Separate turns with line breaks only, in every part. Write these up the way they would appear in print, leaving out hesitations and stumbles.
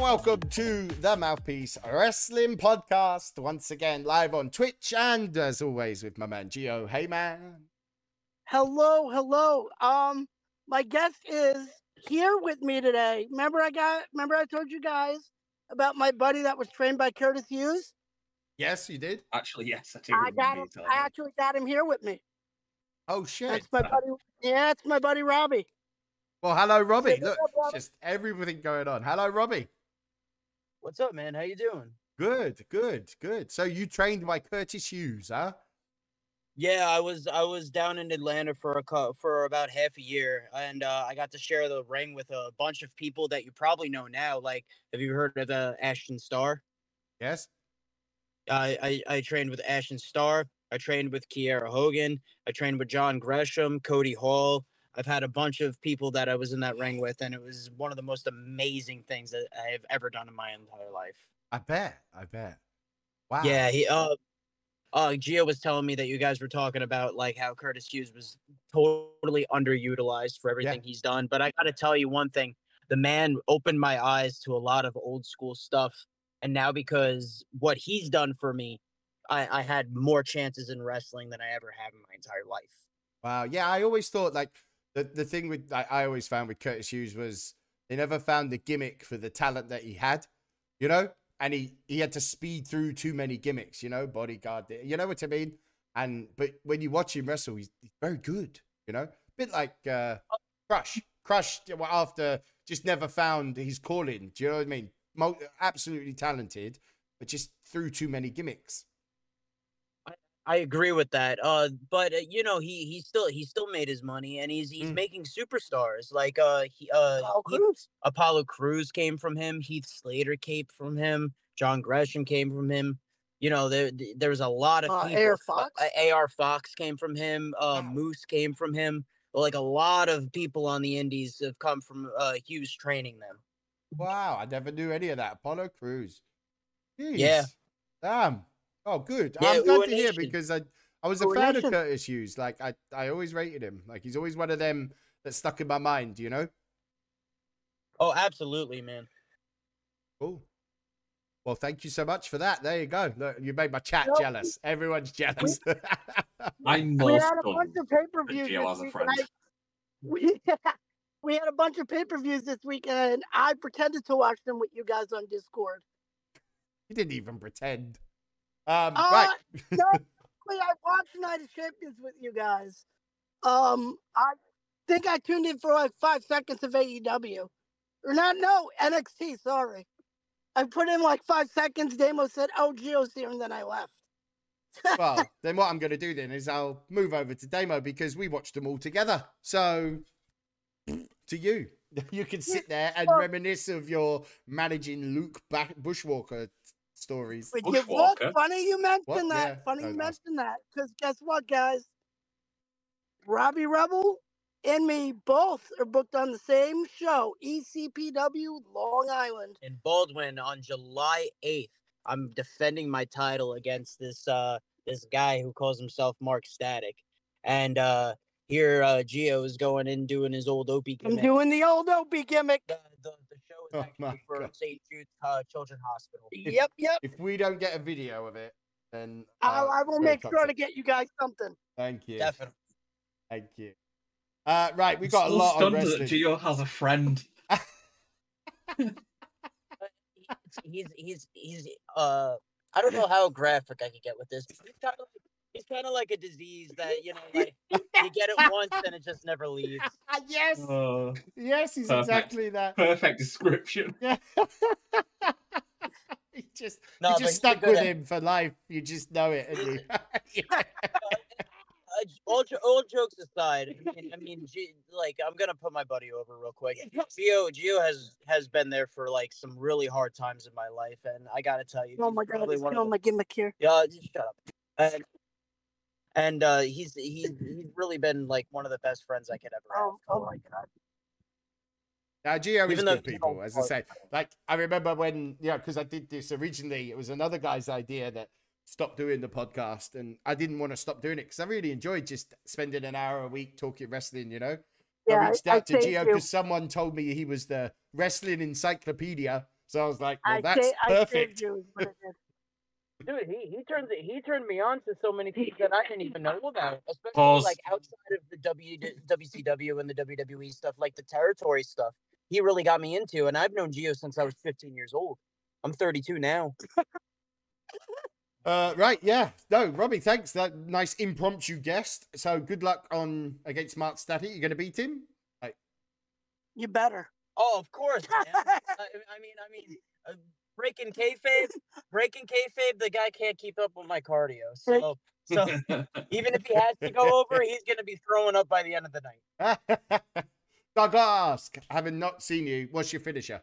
welcome to the Mouthpiece Wrestling Podcast. Once again, live on Twitch and as always with my man Gio. Hey, man.
Hello. My guest is here with me today. Remember I told you guys about my buddy that was trained by Curtis Hughes?
Yes, you did.
Actually, yes, I do.
I actually got him here with me.
Oh, shit.
That's my buddy. Yeah, it's my buddy Robbie.
Well, hello, Robbie.
Say
Look,
what's up,
it's
Robbie.
just everything going on. Hello, Robbie.
What's up, man? How you doing?
Good. So you trained by Curtis Hughes, huh?
Yeah, I was down in Atlanta for about half a year, and I got to share the ring with a bunch of people that you probably know now. Like, have you heard of Ashton Starr?
Yes.
I trained with Ashton Starr. I trained with Kiera Hogan. I trained with John Gresham, Cody Hall. I've had a bunch of people that I was in that ring with, and it was one of the most amazing things that I have ever done in my entire life.
I bet. Wow.
Yeah, Gio was telling me that you guys were talking about like how Curtis Hughes was totally underutilized for everything he's done. But I got to tell you one thing, the man opened my eyes to a lot of old school stuff. And now because what he's done for me, I had more chances in wrestling than I ever have in my entire life.
Wow. Yeah, I always thought like the thing with I always found with Curtis Hughes was they never found the gimmick for the talent that he had, you know? And he had to speed through too many gimmicks, you know, bodyguard, you know what I mean? But when you watch him wrestle, he's very good, you know? A bit like Crush after just never found his calling, do you know what I mean? Absolutely talented, but just through too many gimmicks.
I agree with that. But you know, he still made his money, and he's making superstars like Apollo Crews came from him, Heath Slater came from him, John Gresham came from him. You know, there was a lot of people.
AR Fox.
AR Fox came from him. Moose came from him. Like a lot of people on the indies have come from Hughes training them.
Wow, I never knew any of that. Apollo Crews. Jeez.
Yeah.
Damn. Oh, good.
Yeah,
I'm glad to hear
Uination.
because I was a fan of Curtis Hughes. Like I always rated him. Like he's always one of them that stuck in my mind, you know?
Oh, absolutely, man.
Cool. Well, thank you so much for that. There you go. Look, you made my chat jealous. Everyone's jealous.
I'm
We
more
had a
stunned
bunch of
that
pay-per-views
Gio
this
has a
week,
friend.
we had a bunch of pay-per-views this week, and I pretended to watch them with you guys on Discord.
You didn't even pretend.
No,
Right.
I watched Night of Champions with you guys. I think I tuned in for like 5 seconds of AEW. Or not, no, NXT, sorry. I put in like 5 seconds, Damo said, oh, Gio's here, and then I left.
Well, then what I'm going to do then is I'll move over to Damo because we watched them all together. So, to you. You can sit there and reminisce of your managing Luke Bushwalker stories.
Bushwalker?
Funny you mentioned
What?
that.
Yeah,
Funny
no,
you
no.
mentioned that. Because guess what, guys? Robbie Rebel and me both are booked on the same show, ECPW Long Island.
In Baldwin on July 8th. I'm defending my title against this guy who calls himself Mark Static. And here Gio is going in doing his old Opie
I'm
gimmick.
doing the old Opie gimmick.
The show is
Oh, my
actually for
God.
St. Jude's Children's Hospital.
Yep.
If we don't get a video of it, then
I will
it's
make
very
sure to
toxic.
get you guys something.
Thank you.
Definitely.
Thank you. Right, we got a
I'm
lot of
stunned that
wrestling.
Gio has a friend.
He's I don't know how graphic I could get with this. He's kind of like a disease that, you know, like you get it once and it just never leaves.
Yes, yes, he's
Perfect.
exactly that.
Perfect description.
Yeah. you just
No, but
stuck
good
with
at-
him for life. You just know it, and you. Yeah.
All jokes aside, I mean, like I'm gonna put my buddy over real quick. Gio has been there for like some really hard times in my life, and I gotta tell you,
Oh my
he's
God,
probably
it's
one of
killing my gimmick here.
Yeah, just shut up. And he's really been like one of the best friends I could ever have.
Oh my God.
Now, Gio is
Even though
good people, as I say. Like, I remember when, because I did this originally, it was another guy's idea that stopped doing the podcast, and I didn't want to stop doing it because I really enjoyed just spending an hour a week talking wrestling,
Yeah,
I reached out to
thank
Gio
you.
because someone told me he was the wrestling encyclopedia, So I was like, well,
I
that's
saved
perfect.
you. is what it is.
Dude, he turned me on to so many things that I didn't even know about, especially
Pause.
like outside of the WCW and the WWE stuff, like the territory stuff. He really got me into, and I've known Gio since I was 15 years old. I'm 32 now.
Right, yeah. No, Robbie, thanks. That nice impromptu guest. So good luck on against Mark Statty. You're gonna beat him?
You better.
Oh, of course, man. I mean, breaking kayfabe. The guy can't keep up with my cardio. So even if he has to go over, he's gonna be throwing up by the end of the night.
Doug ask, having not seen you, what's your finisher?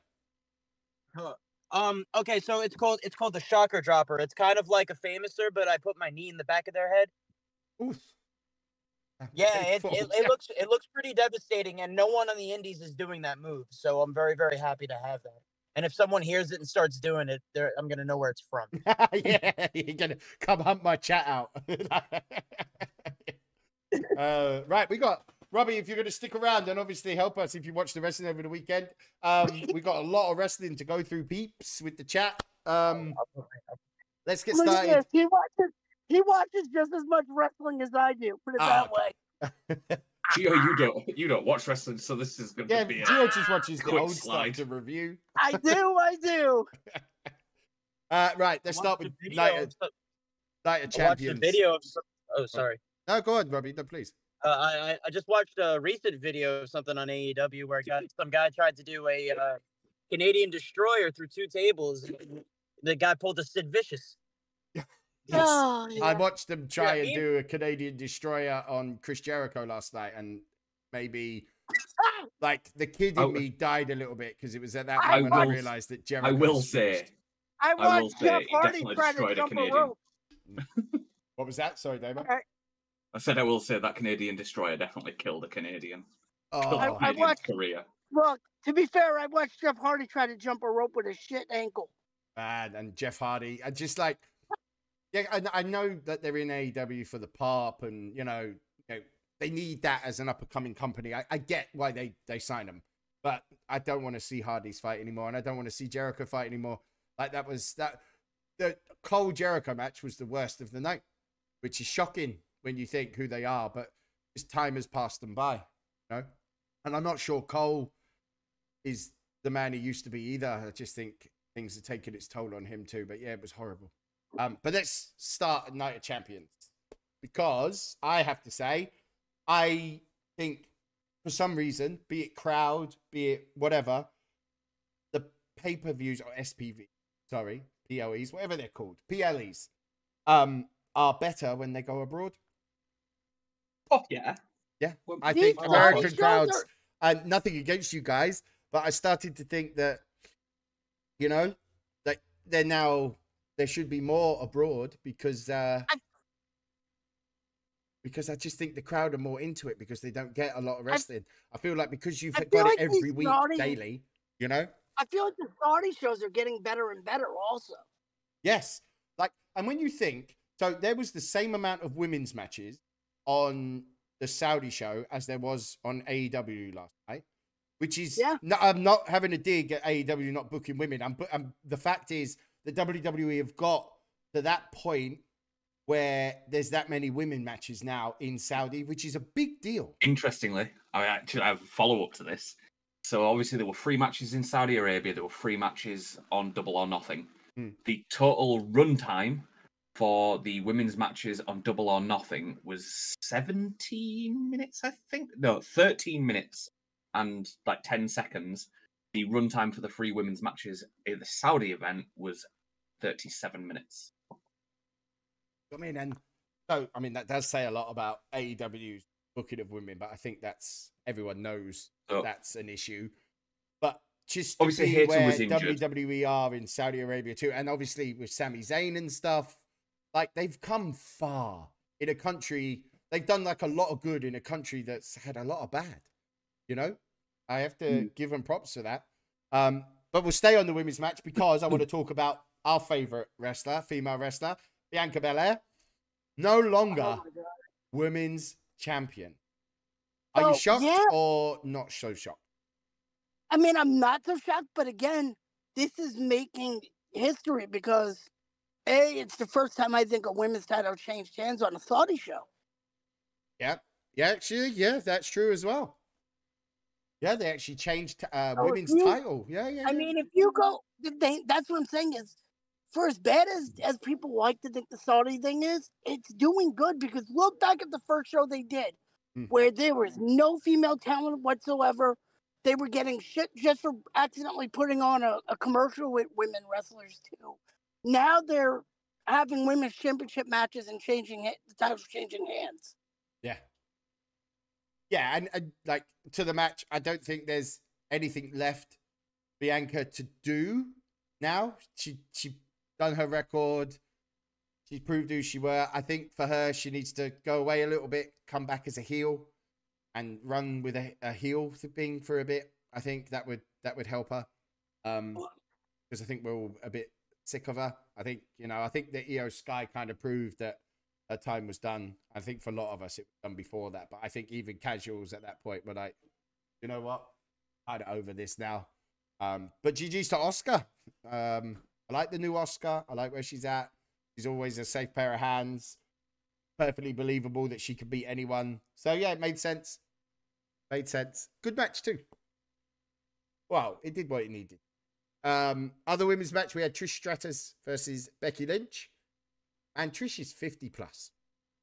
Okay, so it's called the shocker dropper. It's kind of like a famouser, but I put my knee in the back of their head.
Oof.
Yeah, it looks pretty devastating, and no one on the indies is doing that move. So I'm very, very happy to have that. And if someone hears it and starts doing it, I'm gonna know where it's from.
Yeah, you're gonna come hunt my chat out. Right, we got Robbie. If you're gonna stick around and obviously help us if you watch the wrestling over the weekend, we got a lot of wrestling to go through, peeps, with the chat. Let's get
Look at
started.
this. He watches just as much wrestling as I do. Put it that way.
Gio, you don't watch wrestling, so this is going to be a
Gio just watches the
quick
old
slide.
stuff to review.
I do.
Right, let's start with Night of Champions.
The video of oh, sorry.
No, go on, Robbie. No, please.
I just watched a recent video of something on AEW where some guy tried to do a Canadian Destroyer through 2 tables. The guy pulled a Sid Vicious.
Yes.
Oh, yeah.
I watched them try and do a Canadian Destroyer on Chris Jericho last night, and maybe like the kid in me died a little bit because it was at that moment I realized that Jericho.
I will say,
I watched Jeff
he
Hardy
definitely
try to
destroyed a
jump a
Canadian.
rope.
What was that? Sorry, David.
I said I will say that Canadian Destroyer definitely killed a Canadian.
Oh,
I watched
career.
Look, to be fair, I watched Jeff Hardy try to jump a rope with a shit ankle.
man, and Jeff Hardy. I just like, yeah, I know that they're in AEW for the pop, and you know they need that as an up and coming company. I get why they sign them, but I don't want to see Hardy's fight anymore, and I don't want to see Jericho fight anymore. Like the Cole Jericho match was the worst of the night, which is shocking when you think who they are, but his time has passed them by, you know? And I'm not sure Cole is the man he used to be either. I just think things are taking its toll on him too, but yeah, it was horrible. But let's start at Night of Champions, because I have to say, I think for some reason, be it crowd, be it whatever, the pay-per-views or SPV, sorry, PLEs, whatever they're called, PLEs, are better when they go abroad.
Oh, yeah.
Yeah.
Well,
I
these
think
Saudi
American
shows
crowds, and nothing against you guys, but I started to think that, you know, that there should be more abroad because I just think the crowd are more into it because they don't get a lot of wrestling. I feel like because you've
I
got
feel
it
like
every
these
week,
Saudi-
daily, you know?
I feel like the Saudi shows are getting better and better also.
Yes. Like, and when you think, so there was the same amount of women's matches on the Saudi show as there was on AEW last night, which is, no, I'm not having a dig at AEW not booking women. The fact is the WWE have got to that point where there's that many women matches now in Saudi, which is a big deal.
Interestingly, I actually have a follow-up to this. So obviously there were 3 matches in Saudi Arabia. There were 3 matches on Double or Nothing. The total runtime for the women's matches on Double or Nothing was 17 minutes, I think. No, 13 minutes and like 10 seconds. The runtime for the 3 women's matches in the Saudi event was 37 minutes.
I mean, and so, I mean, that does say a lot about AEW's booking of women, but I think everyone knows that's an issue. But just to
obviously
see where
was injured.
WWE are in Saudi Arabia too, and obviously with Sami Zayn and stuff, like they've come far in a country. They've done like a lot of good in a country that's had a lot of bad. You know, I have to give them props for that. But we'll stay on the women's match because I want to talk about our favorite wrestler, female wrestler, Bianca Belair, no longer women's champion. Are you shocked or not so shocked?
I mean, I'm not so shocked, but again, this is making history because it's the first time I think a women's title changed hands on a Saudi show.
Yeah, actually, yeah, that's true as well. Yeah, they actually changed women's title. Yeah.
I mean, if you go, that's what I'm saying is, for as bad as people like to think the Saudi thing is, it's doing good because look back at the first show they did, where there was no female talent whatsoever. They were getting shit just for accidentally putting on a commercial with women wrestlers too. Now they're having women's championship matches and the titles changing hands.
Yeah. Yeah, and like to the match, I don't think there's anything left Bianca to do now. She done her record. She's proved who she were. I think for her, she needs to go away a little bit, come back as a heel, and run with a heel thing for a bit. I think that would help her. Because I think we're all a bit sick of her. I think the Io Sky kind of proved that her time was done. I think for a lot of us it was done before that, but I think even casuals at that point were like, you know what, kind of over this now. But GG's to Oscar. I like the new Oscar. I like where she's at. She's always a safe pair of hands. Perfectly believable that she could beat anyone. So yeah, it made sense. Good match too. Well, it did what it needed. Other women's match, we had Trish Stratus versus Becky Lynch. And Trish is 50 plus.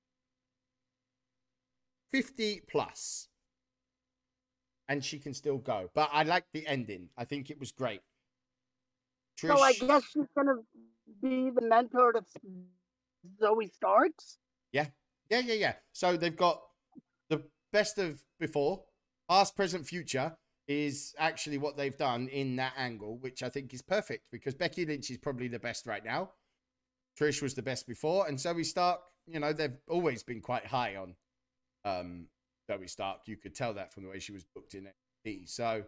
50 plus. And she can still go. But I like the ending. I think it was great.
Trish... So I guess she's going to be the mentor to Zoe Starks?
Yeah. So they've got the best of before. Past, present, future is actually what they've done in that angle, which I think is perfect because Becky Lynch is probably the best right now. Trish was the best before, and Zoe Stark, they've always been quite high on Zoe Stark. You could tell that from the way she was booked in NXT. So,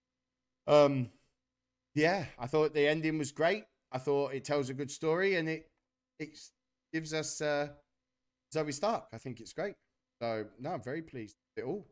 yeah, I thought the ending was great. I thought it tells a good story, and it gives us Zoe Stark. I think it's great. So, no, I'm very pleased with it all.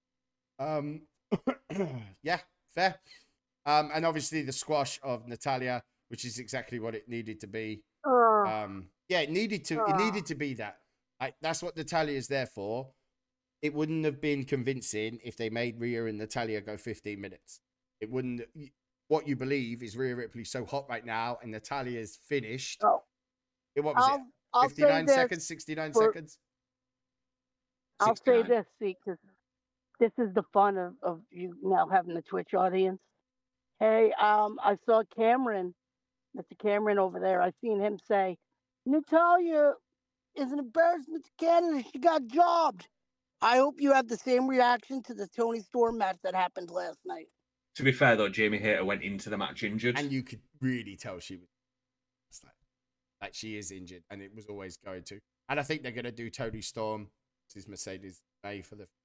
Yeah, fair. And obviously the squash of Natalya, which is exactly what it needed to be. Yeah, it needed to be that. That's what Natalya is there for. It wouldn't have been convincing if they made Rhea and Natalya go 15 minutes. It wouldn't. What you believe is Rhea Ripley's so hot right now, and Natalya's finished.
Oh,
what was it? 59 seconds, 69 seconds.
I'll say this, see, because this is the fun of you now having the Twitch audience. Hey, I saw Cameron, Mr. Cameron over there. I seen him say, Natalya is an embarrassment to Canada. She got jobbed. I hope you have the same reaction to the Toni Storm match that happened last night.
To be fair, though, Jamie Hayter went into the match injured.
And you could really tell she was like she is injured, and it was always going to. And I think they're going to do Toni Storm. This is Mercedes May for the...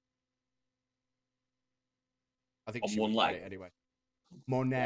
I think
on
she
one leg
it anyway. Monet.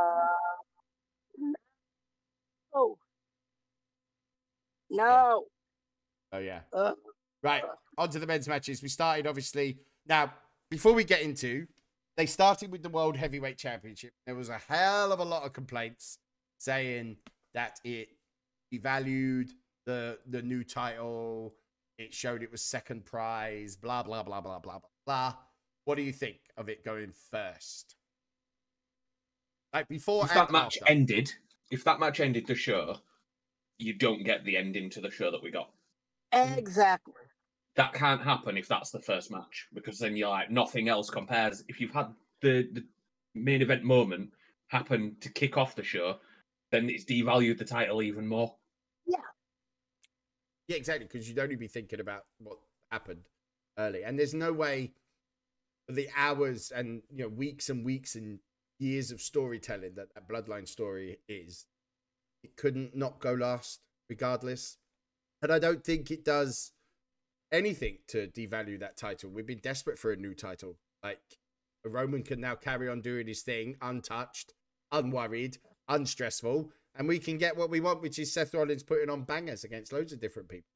No.
Oh yeah. Right. On to the men's matches. We started obviously. Now, before we get into, they started with the World Heavyweight Championship. There was a hell of a lot of complaints saying that it devalued the new title. It showed it was second prize. Blah blah blah blah blah blah blah. What do you think of it going first? Like before,
if that match ended the show, you don't get the ending to the show that we got.
Exactly.
That can't happen if that's the first match, because then you're like, nothing else compares. If you've had the main event moment happen to kick off the show, then it's devalued the title even more.
Yeah.
Yeah, exactly, because you'd only be thinking about what happened early. And there's no way the hours and weeks and weeks and years of storytelling that Bloodline story is, it couldn't not go last regardless. And I don't think it does anything to devalue that title. We've been desperate for a new title. Like, Roman can now carry on doing his thing untouched, unworried, unstressful, and we can get what we want, which is Seth Rollins putting on bangers against loads of different people.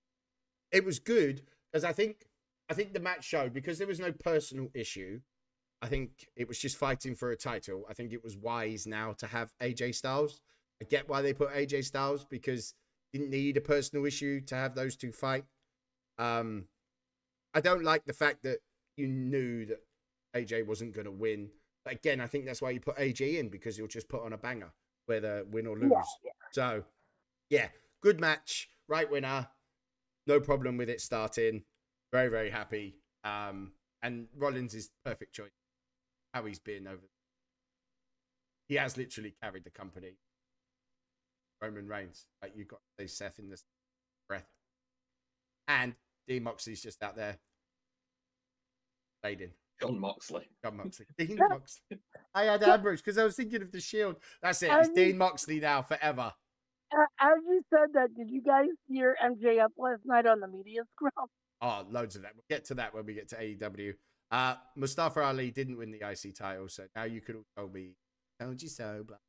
It was good because I think the match showed, because there was no personal issue, I think it was just fighting for a title. I think it was wise now to have AJ Styles. I get why they put AJ Styles because didn't need a personal issue to have those two fight. I don't like the fact that you knew that AJ wasn't going to win. But again, I think that's why you put AJ in, because he'll just put on a banger, whether win or lose.
Yeah.
So, yeah, good match, right winner. No problem with it starting. Very, very happy. And Rollins is perfect choice. How he's been over. He has literally carried the company. Roman Reigns. Like, you've got to say Seth in this breath. And Dean Moxley's just out there. Laden.
John Moxley.
Dean Moxley. I had Ambrose because I was thinking of the Shield. That's it. It's Dean Moxley now forever.
As you said that, did you guys hear MJF last night on the media scrum?
Oh, loads of that. We'll get to that when we get to AEW. Mustafa Ali didn't win the IC title, so now you could all tell me, told you so. Blah.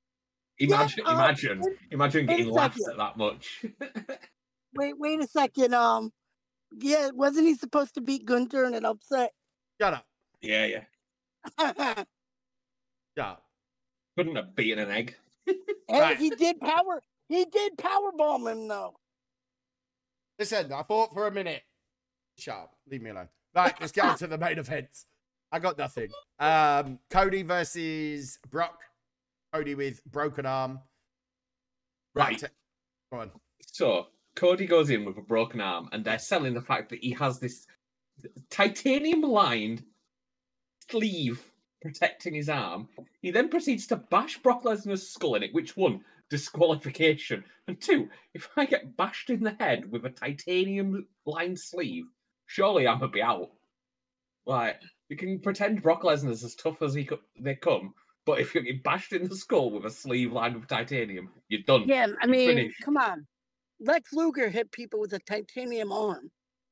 Imagine getting laughed at that much.
wait a second. Yeah, wasn't he supposed to beat Gunther in an upset?
Shut up.
Yeah.
Shut up.
Couldn't have beaten an egg.
Hey,
Right.
He did powerbomb him though.
Listen, I thought for a minute. Shut up. Leave me alone. Right, let's get on to the main event. I got nothing. Cody versus Brock. Cody with broken arm.
Right.
Go on.
So Cody goes in with a broken arm, and they're selling the fact that he has this titanium-lined sleeve protecting his arm. He then proceeds to bash Brock Lesnar's skull in it, which one, disqualification, and two, if I get bashed in the head with a titanium-lined sleeve, surely I'm gonna be out. Like, you can pretend Brock Lesnar's as tough as they come, but if you get bashed in the skull with a sleeve lined with titanium, you're done.
Yeah, I mean,
finished.
come on. Lex Luger hit people with a titanium arm.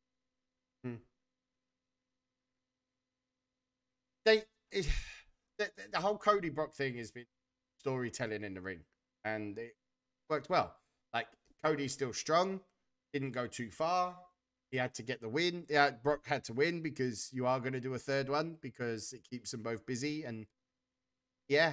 The whole Cody Brock thing has been storytelling in the ring, and it worked well. Like, Cody's still strong, didn't go too far. He had to get the win. Yeah, Brock had to win because you are going to do a third one because it keeps them both busy. And yeah,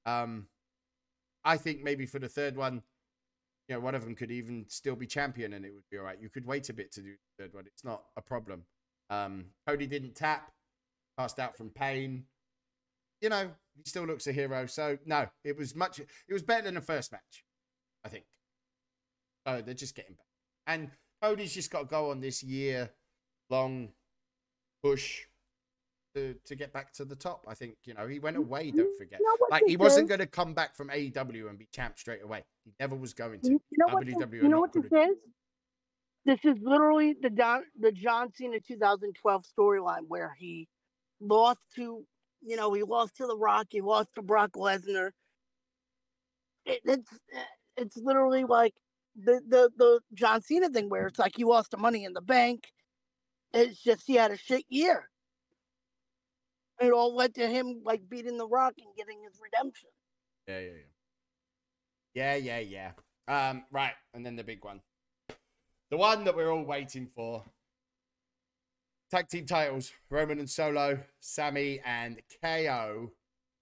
I think maybe for the third one, you know, one of them could even still be champion and it would be all right. You could wait a bit to do the third one. It's not a problem. Cody didn't tap, passed out from pain. You know, he still looks a hero. So no, it was better than the first match, I think. So they're just getting back. And Cody's just got to go on this year-long push to get back to the top. I think, you know, he went away, don't forget.
You know what
Like, he
this
wasn't
is?
going to come back from AEW and be champ straight away. He never was going to.
You know
WWE
what this is? This is literally the John Cena 2012 storyline where he lost to, he lost to The Rock, he lost to Brock Lesnar. It's literally like the John Cena thing where it's like he lost the Money in the Bank. It's just he had a shit year. It all led to him like beating The Rock and getting his redemption.
Yeah. Right, and then the big one. The one that we're all waiting for. Tag team titles, Roman and Solo, Sammy and KO.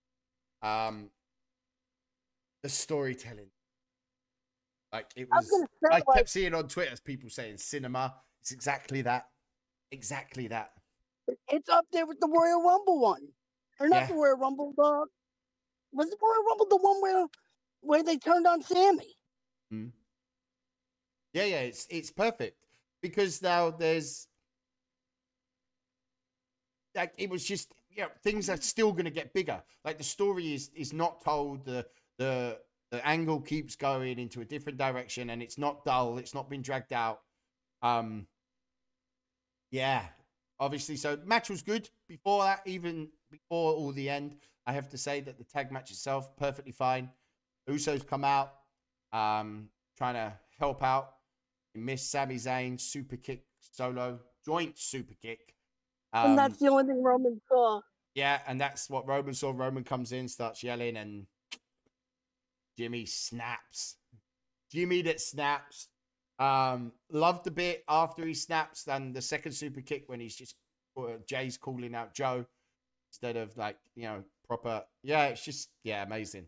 The storytelling. Like, it was, I kept seeing on Twitter people saying cinema. It's exactly that. Exactly that.
It's up there with the Royal Rumble one. Or not the Royal Rumble, was the Royal Rumble the one where they turned on Sammy?
Yeah, it's perfect. Because now there's, like, it was just, things are still going to get bigger. Like, the story is not told, the angle keeps going into a different direction, and it's not dull. It's not been dragged out. Yeah, obviously. So match was good before that, even before all the end. I have to say that the tag match itself, perfectly fine. Usos come out, trying to help out. He missed Sami Zayn, super kick, Solo, joint super kick.
And that's the only thing Roman saw.
Yeah, and that's what Roman saw. Roman comes in, starts yelling, and Jimmy snaps. Jimmy that snaps. Loved the bit after he snaps and the second super kick when he's just, Jay's calling out Joe. instead of like, proper. Yeah, it's just, amazing.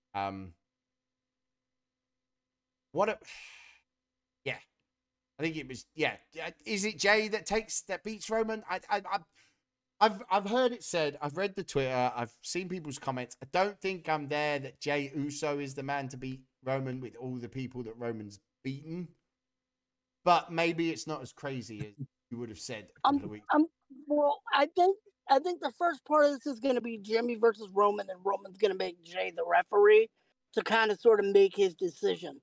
What a, yeah. I think it was, Is it Jay that beats Roman? I've heard it said. I've read the Twitter. I've seen people's comments. I don't think I'm there that Jay Uso is the man to beat Roman with all the people that Roman's beaten. But maybe it's not as crazy as you would have said a couple of weeks.
Well, I think the first part of this is going to be Jimmy versus Roman, and Roman's going to make Jay the referee to kind of sort of make his decision.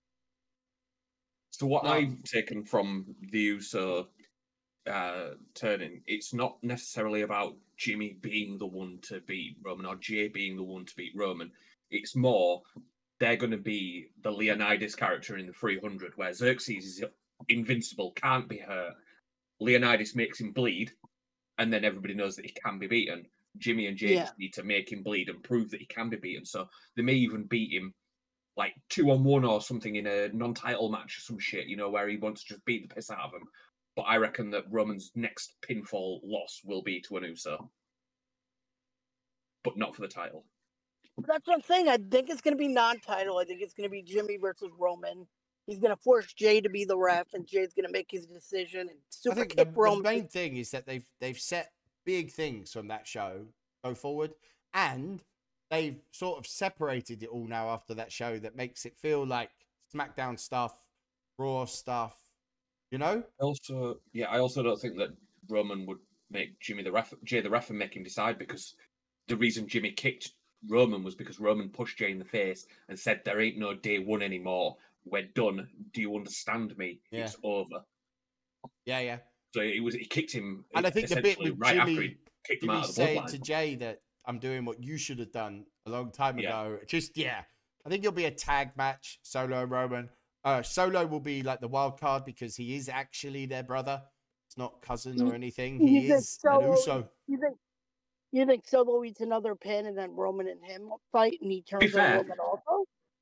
So what I've taken from the Uso turning, it's not necessarily about Jimmy being the one to beat Roman or Jay being the one to beat Roman. It's more they're going to be the Leonidas character in the 300, where Xerxes is invincible, can't be hurt. Leonidas makes him bleed, and then everybody knows that he can be beaten. Jimmy and Jay just need to make him bleed and prove that he can be beaten. So they may even beat him like 2-on-1 or something in a non-title match or some shit, where he wants to just beat the piss out of him. But I reckon that Roman's next pinfall loss will be to an Uso. But not for the title.
That's what I'm saying. I think it's going to be non-title. I think it's going to be Jimmy versus Roman. He's going to force Jay to be the ref, and Jay's going to make his decision and super kick Roman.
The main thing is that they've set big things from that show go forward, and they've sort of separated it all now after that show that makes it feel like SmackDown stuff, Raw stuff, I
also don't think that Roman would make Jay the ref and make him decide, because the reason Jimmy kicked Roman was because Roman pushed Jay in the face and said, "There ain't no day one anymore. We're done. Do you understand me?
Yeah.
It's over."
Yeah.
So he kicked him,
and I think the bit with
right
Jimmy,
after he kicked him
Jimmy
out of the
saying
bloodline
to Jay that I'm doing what you should have done a long time ago. I think it'll be a tag match, Solo Roman. Solo will be like the wild card because he is actually their brother. It's not cousin or anything. He is an Uso.
You think Solo eats another pin and then Roman and him fight and he turns on Roman also?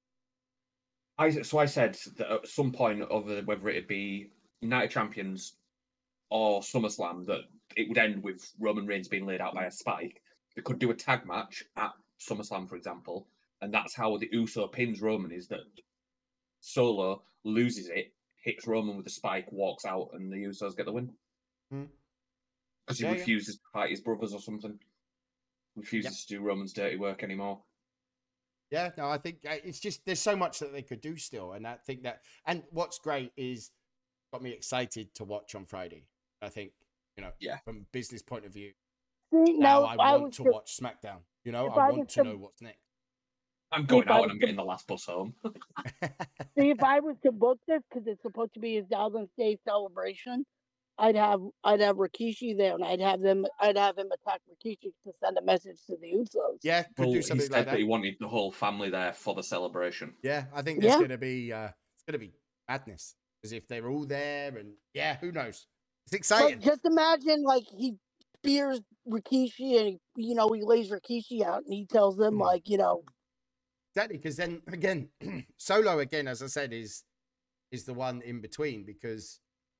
I said that at some point, over whether it'd be Night of Champions or SummerSlam, that it would end with Roman Reigns being laid out by a spike. They could do a tag match at SummerSlam, for example, and that's how the Uso pins Roman, is that Solo loses it, hits Roman with a spike, walks out, and the Usos get the win. Because he refuses to fight his brothers or something. Refuses to do Roman's dirty work anymore.
Yeah, no, I think it's just there's so much that they could do still, and I think that. And what's great is got me excited to watch on Friday. I think from a business point of view, now I want to watch SmackDown. I want to know what's next.
I'm going out and I'm getting the last bus home.
See, if I was to book this because it's supposed to be his 1000th day celebration, I'd have Rikishi there, and I'd have him attack Rikishi to send a message to the Usos.
Yeah, could do something like that.
He wanted the whole family there for the celebration.
Yeah, I think there's gonna be madness, because if they're all there, and who knows? It's exciting.
But just imagine like he spears Rikishi and he lays Rikishi out and he tells them
exactly, because then again, Solo again, as I said, is the one in between, because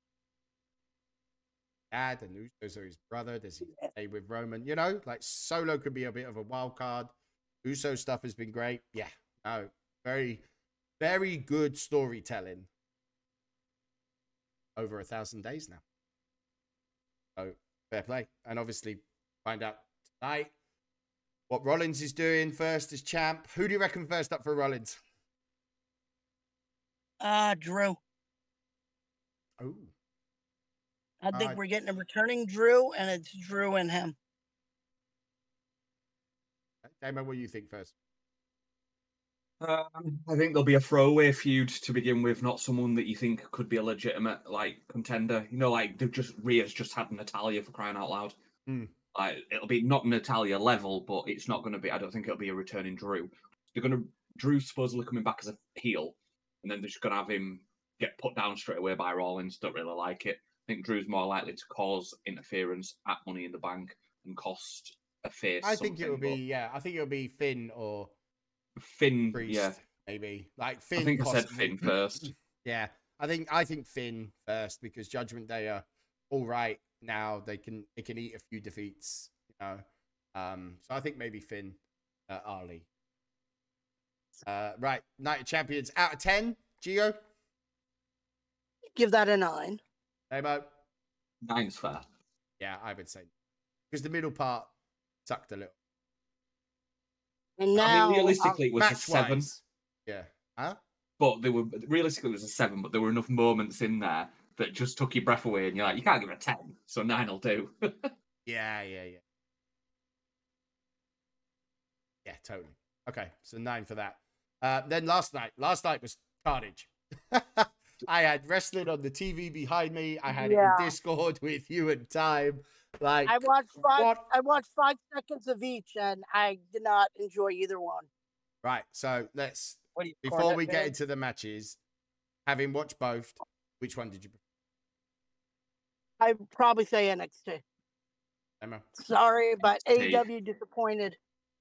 Dad and Usos are his brother. Does he stay with Roman? Like Solo could be a bit of a wild card. Uso stuff has been great. Yeah, no, very, very good storytelling over 1,000 days now. So fair play, and obviously find out tonight what Rollins is doing first as champ. Who do you reckon first up for Rollins?
Drew.
Oh.
I think we're getting a returning Drew, and it's Drew and him.
Damon, what do you think first?
I think there'll be a throwaway feud to begin with, not someone that you think could be a legitimate contender. Like Rhea's just had Natalya, for crying out loud. It'll be not Natalya level, but it's not going to be. I don't think it'll be a returning Drew. Drew's supposedly coming back as a heel, and then they're just going to have him get put down straight away by Rollins. Don't really like it. I think Drew's more likely to cause interference at Money in the Bank and cost a face.
I think it'll be Finn or Priest, maybe. Like Finn.
I think
possibly.
I said Finn first.
Yeah, I think Finn first, because Judgment Day are all right now. They can eat a few defeats. So I think maybe Finn, Ali. Right, Night of Champions out of 10. Gio,
Give that a 9.
Amo.
9's fair.
Yeah, I would say because the middle part sucked a little.
And now,
I mean, realistically, it was a
Match
7.
wise, yeah. Huh?
But there were realistically it was a 7. But there were enough moments in there that just took your breath away, and you're like, you can't give it a 10. So 9 will do.
Yeah. Yeah, totally. Okay, so 9 for that. Then last night was carnage. I had wrestling on the TV behind me. I had it in Discord with you and Time. Like
I watched five.
what?
I watched 5 seconds of each, and I did not enjoy either one.
Right, so let's
What are you,
before
Cornette
we get
fan?
into the matches, having watched both, which one did you prefer?
I'd probably say NXT.
Emma?
Sorry, but
NXT.
AEW disappointed.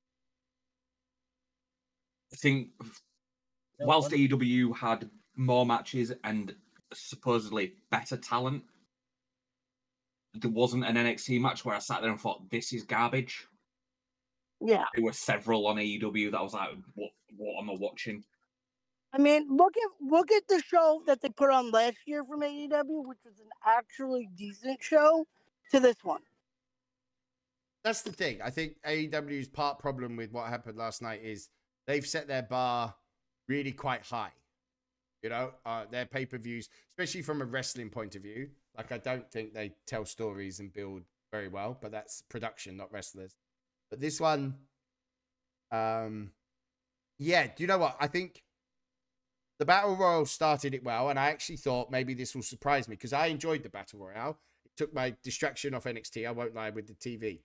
I think whilst AEW had more matches and supposedly better talent, there wasn't an NXT match where I sat there and thought, this is garbage.
Yeah,
There were several on AEW that I was like, what am I watching?
I mean, look at the show that they put on last year from AEW, which was an actually decent show, to this one.
That's the thing. I think AEW's part problem with what happened last night is they've set their bar really quite high. You know, their pay-per-views, especially from a wrestling point of view. Like, I don't think they tell stories and build very well, but that's production, not wrestlers. But this one, yeah, do you know what? I think the Battle Royale started it well, and I actually thought maybe this will surprise me because I enjoyed the Battle Royale. It took my distraction off NXT, I won't lie, with the TV.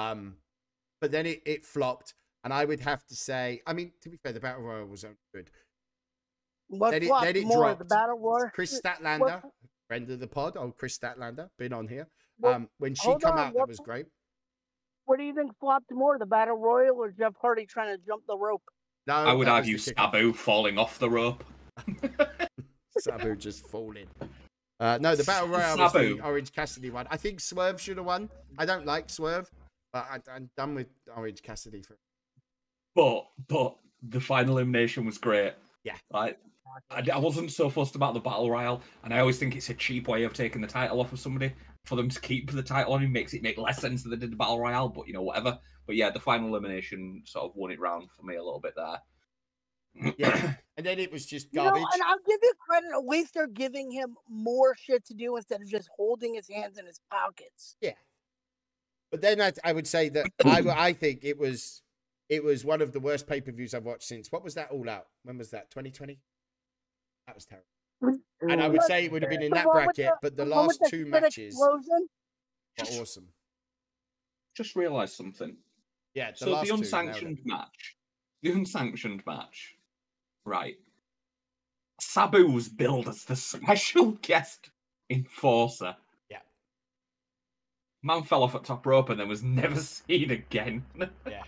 But then it flopped, and I would have to say, I mean, to be fair, the Battle Royale was only good.
What
Then
flopped
it
more,
dropped.
the Battle War?
Chris Statlander, friend of the pod, Chris Statlander, been on here.
What-
When she
hold
come
on,
out, that
what-
was great.
What do you think flopped more, the Battle Royal or Jeff Hardy trying to jump the rope?
No,
I would
that was
argue
the kickoff.
Sabu falling off the rope.
Sabu just falling. No, the Battle Royale was the
Sabu.
Orange Cassidy one. I think Swerve should have won. I don't like Swerve, but I'm done with Orange Cassidy.
But the final elimination was great.
Yeah.
Like, I wasn't so fussed about the Battle Royale, and I always think it's a cheap way of taking the title off of somebody. For them to keep the title on him makes it make less sense than they did the Battle Royale, but whatever. But yeah, the final elimination sort of won it round for me a little bit there.
Yeah, and then it was just
You know,
garbage.
and I'll give you credit. At least they're giving him more shit to do instead of just holding his hands in his pockets.
Yeah, but then I would say that I think it was one of the worst pay-per-views I've watched since. What was that All Out? When was that? 2020. That was terrible. And I would say it would have been in
The
that
one with
bracket,
the-
but the
the one
last
with the
two
spit
matches
explosion?
were awesome.
Just realised something.
Yeah,
So
last
the
two, nailed it.
unsanctioned match, right? Sabu was billed as the special guest enforcer.
Yeah.
Man fell off at top rope and then was never seen again.
Yeah.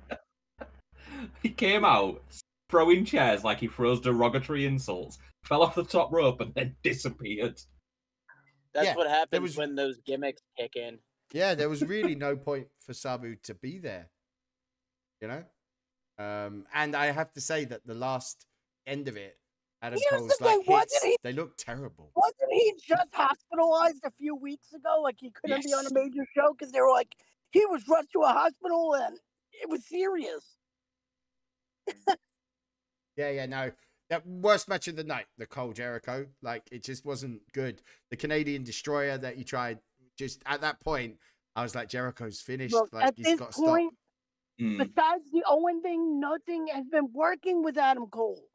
He came out throwing chairs like he throws derogatory insults, fell off the top rope and then disappeared.
That's
Yeah,
what happens
was-
when those gimmicks kick in.
Yeah, there was really no point for Sabu to be there. You know? And I have to say that the last end of it, Adam
Here's
Cole's
the thing,
like
wasn't
hits,
he-
they look terrible.
Wasn't he just hospitalized a few weeks ago? Like he couldn't be on a
Yes.
major show because they were like, he was rushed to a hospital and it was serious.
Yeah, no. That worst match of the night, the Cole Jericho. Like, it just wasn't good. The Canadian Destroyer that he tried, just at that point, I was like, Jericho's finished.
Look,
Like,
at
he's
this
got to stop.
point,
Mm.
besides the Owen thing, nothing has been working with Adam Cole.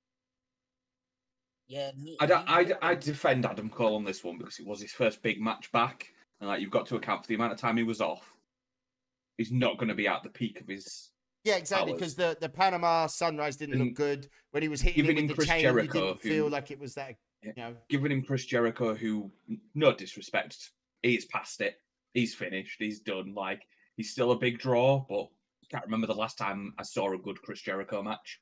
Yeah,
I defend Adam Cole on this one because it was his first big match back, and like you've got to account for the amount of time he was off. He's not going to be at the peak of his.
Yeah, exactly.
Powers.
Because the Panama Sunrise didn't look
And
good. When he was hitting
giving
it
him
with the
Chris
chain,
Jericho,
you didn't
who-
feel like it was that,
Yeah.
you know.
Giving him Chris Jericho, who, no disrespect, he's past it. He's finished. He's done. Like, he's still a big draw, but I can't remember the last time I saw a good Chris Jericho match.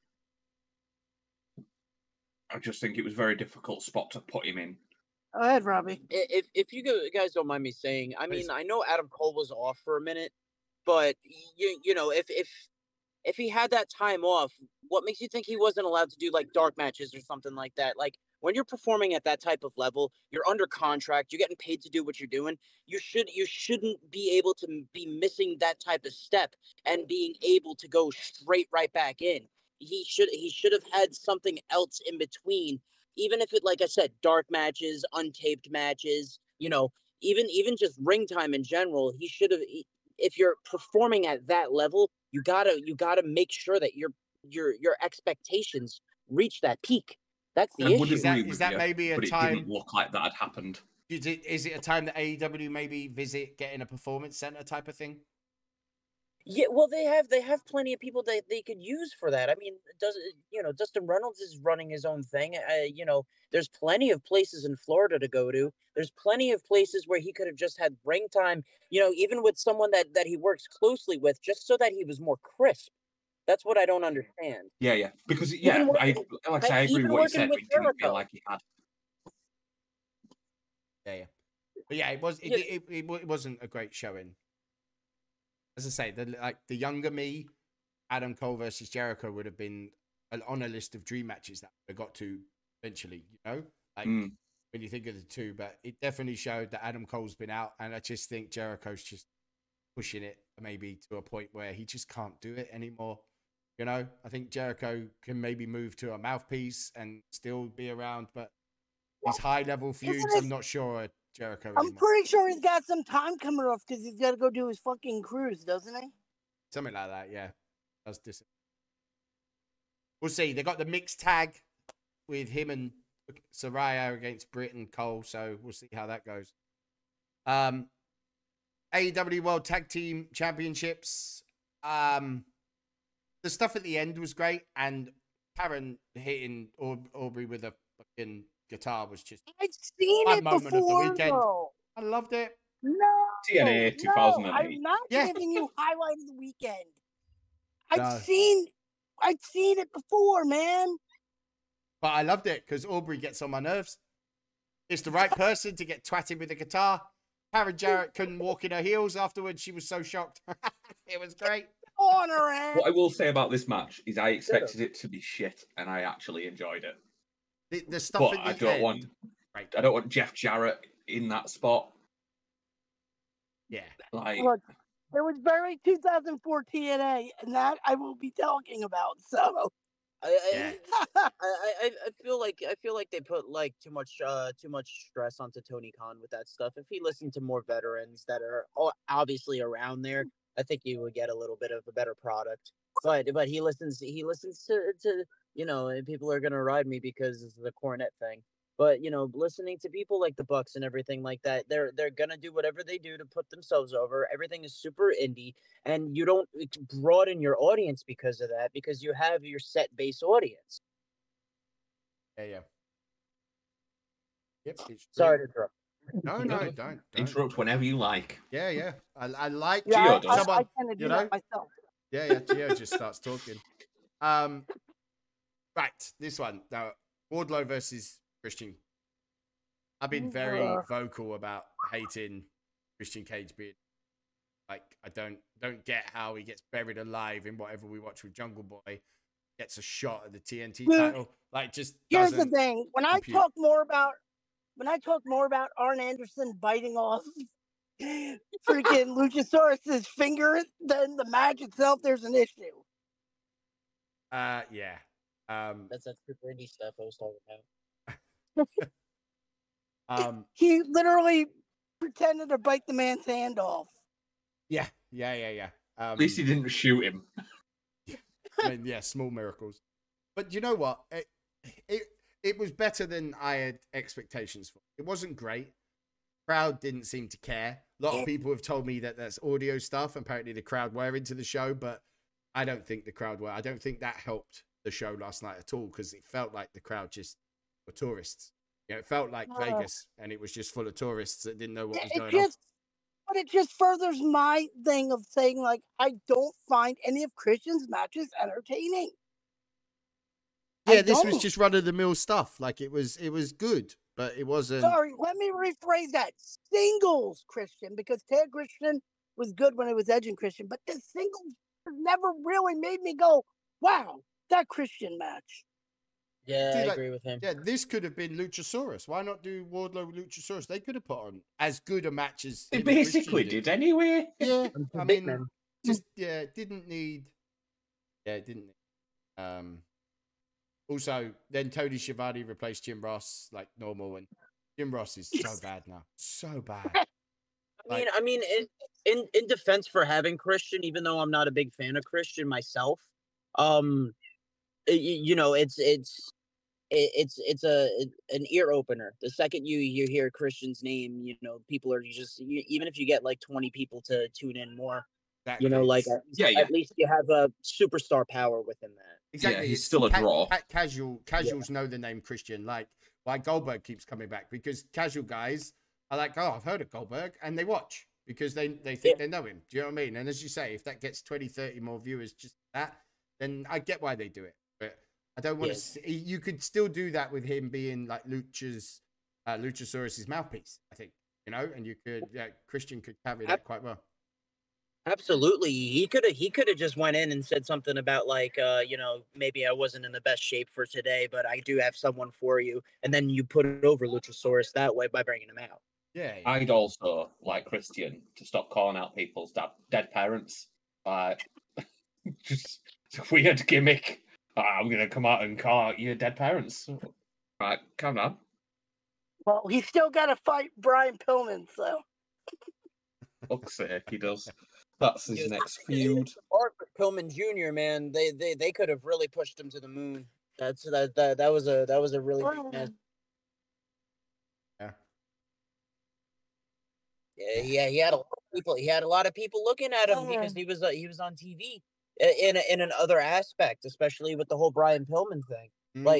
I just think it was a very difficult spot to put him in.
Go ahead, Robbie.
If you guys don't mind me saying, I mean,
Please.
I know Adam Cole was off for a minute, but you know, if he had that time off, what makes you think he wasn't allowed to do like dark matches or something like that? Like when you're performing at that type of level, you're under contract, you're getting paid to do what you're doing. You shouldn't be able to be missing that type of step and being able to go straight right back in. He should have had something else in between, even if it, like I said, dark matches, untaped matches, you know, even just ring time in general. He should have. If you're performing at that level, you gotta make sure that your expectations reach that peak. That's the
I would
issue.
agree
Is
with
that
you,
maybe a
but it
time?
didn't look like that had happened.
Is it a time that AEW maybe visit getting a performance center type of thing?
Yeah, well, they have plenty of people that they could use for that. I mean, Dustin Reynolds is running his own thing. There's plenty of places in Florida to go to. There's plenty of places where he could have just had ring time. Even with someone that he works closely with, just so that he was more crisp. That's what I don't understand.
Yeah. Because
Even
I
working,
like I say, I agree
even
with what you
working
said, but
with
it didn't feel
Jericho.
like he had.
Yeah. But yeah, it was.
Yeah.
It wasn't a great showing. As I say, the younger me, Adam Cole versus Jericho would have been on a list of dream matches that I got to eventually. When you think of the two, but it definitely showed that Adam Cole's been out, and I just think Jericho's just pushing it maybe to a point where he just can't do it anymore. I think Jericho can maybe move to a mouthpiece and still be around, but these high level feuds, I'm not sure Jericho anymore.
I'm pretty sure he's got some time coming off because he's got to go do his fucking cruise, doesn't he?
Something like that, yeah. We'll see. They got the mixed tag with him and Saraya against Britt and Cole, so we'll see how that goes. AEW World Tag Team Championships. The stuff at the end was great, and Karen hitting Aubrey with a fucking guitar was just
I've seen
my
it
moment
before,
of the weekend.
though.
I loved it.
No,
TNA
no,
2008.
I'm not
Yeah.
giving you highlight of the weekend.
No.
I've seen it before, man.
But I loved it because Aubrey gets on my nerves. It's the right person to get twatted with a guitar. Karen Jarrett couldn't walk in her heels afterwards. She was so shocked. It was great.
On her ass.
What I will say about this match is I expected it to be shit, and I actually enjoyed it.
The stuff
But
at the
I don't
end,
want Jeff Jarrett in that spot.
Yeah.
Like,
Look, it was very 2004 TNA, and that I will be talking about. So,
Yeah.
I feel like they put like too much stress onto Tony Khan with that stuff. If he listened to more veterans that are obviously around there, I think he would get a little bit of a better product. But he listens to and people are gonna ride me because it's the Cornette thing. But listening to people like the Bucks and everything like that, they're gonna do whatever they do to put themselves over. Everything is super indie, and you don't broaden your audience because of that, because you have your set base audience.
Yeah. Yep.
Sorry to interrupt.
No, don't.
interrupt whenever you like.
Yeah. I like
Gio
I
does.
someone.
kind of do that myself.
Yeah. Gio just starts talking. Right. This one now. Wardlow versus Christian. I've been very vocal about hating Christian Cage being like, I don't get how he gets buried alive in whatever we watch with Jungle Boy, gets a shot at the TNT title. Like, just
Here's the
doesn't
thing: when I
compute.
talk more about Arn Anderson biting off freaking Luchasaurus's finger than the match itself, there's an issue.
Yeah.
That's that super indie stuff I was talking about.
He literally pretended to bite the man's hand off.
Yeah.
At least he didn't shoot him.
I mean, yeah, small miracles. But you know what? It was better than I had expectations for. It wasn't great. Crowd didn't seem to care. A lot of people have told me that that's audio stuff. Apparently the crowd were into the show, but I don't think the crowd were. I don't think that helped the show last night at all, because it felt like the crowd just were tourists. It felt like Vegas, and it was just full of tourists that didn't know what was going on.
But it just furthers my thing of saying, like, I don't find any of Christian's matches entertaining.
Yeah, this was just run-of-the-mill stuff. Like, it was good, but it wasn't.
Sorry, let me rephrase that. Singles Christian, because Ted Christian was good when it was Edge and Christian, but the singles never really made me go, wow, that Christian match.
Yeah,
See,
I
like,
agree with him.
Yeah, this could have been Luchasaurus. Why not do Wardlow with Luchasaurus? They could have put on as good a match as
They
him and Christian
basically did anyway.
Yeah, I
Big
mean,
man.
just it didn't need. Yeah, it didn't. Also, then Tony Schiavone replaced Jim Ross like normal, and Jim Ross is so bad now, so bad.
I mean, in defense for having Christian, even though I'm not a big fan of Christian myself, you know, it's an ear opener. The second you hear Christian's name, you know, people are just even if you get like 20 people to tune in more, you know, like at least you have a superstar power within that.
Exactly,
Yeah, he's still a draw.
Casuals know the name Christian, like why Goldberg keeps coming back, because casual guys are like, oh, I've heard of Goldberg, and they watch because they think they know him. Do you know what I mean? And as you say, if that gets 20, 30 more viewers, just that, then I get why they do it. But I don't want to see, you could still do that with him being like Luchasaurus's mouthpiece, I think, you know, and you could, Christian could carry that quite well.
Absolutely. He could have just went in and said something about like, you know, maybe I wasn't in the best shape for today, but I do have someone for you. And then you put it over Luchasaurus that way by bringing him out.
Yeah.
I'd also like Christian to stop calling out people's dead parents. Just it's a weird gimmick. I'm going to come out and call out your dead parents. Right, calm down.
Well, he's still got to fight Brian Pillman, so.
Fuck's sake, he does. That's his next feud.
Pillman Jr., man, they could have really pushed him to the moon. That was a really big match. Yeah, he had a lot of people. He had a lot of people looking at him because he was on TV in an other aspect, especially with the whole Brian Pillman thing.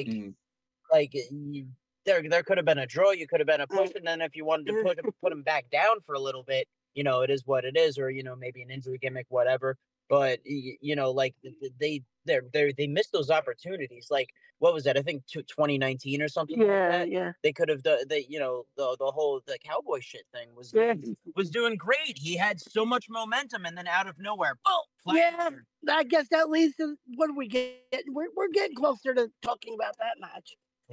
There could have been a draw, you could have been a push, and then if you wanted to put him back down for a little bit, you know, it is what it is, or you know, maybe an injury gimmick, whatever. But you know, like they missed those opportunities. Like what was that? I think 2019 or something. like that.
Yeah.
They could have done. You know, the whole cowboy shit thing was doing great. He had so much momentum, and then out of nowhere, boom.
Yeah, I guess that leads to what we get. We're getting closer to talking about that match.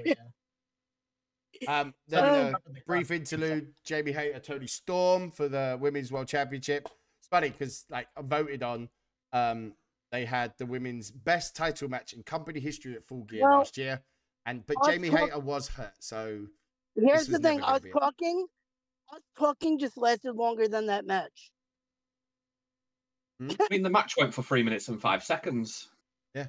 Then a brief interlude, Jamie Hayter, Tony Storm for the Women's World Championship. It's funny because like I voted on, they had the women's best title match in company history at Full Gear last year, but Jamie Hayter was hurt. So
here's the thing: us talking just lasted longer than that match.
I mean, the match went for 3 minutes and 5 seconds.
Yeah.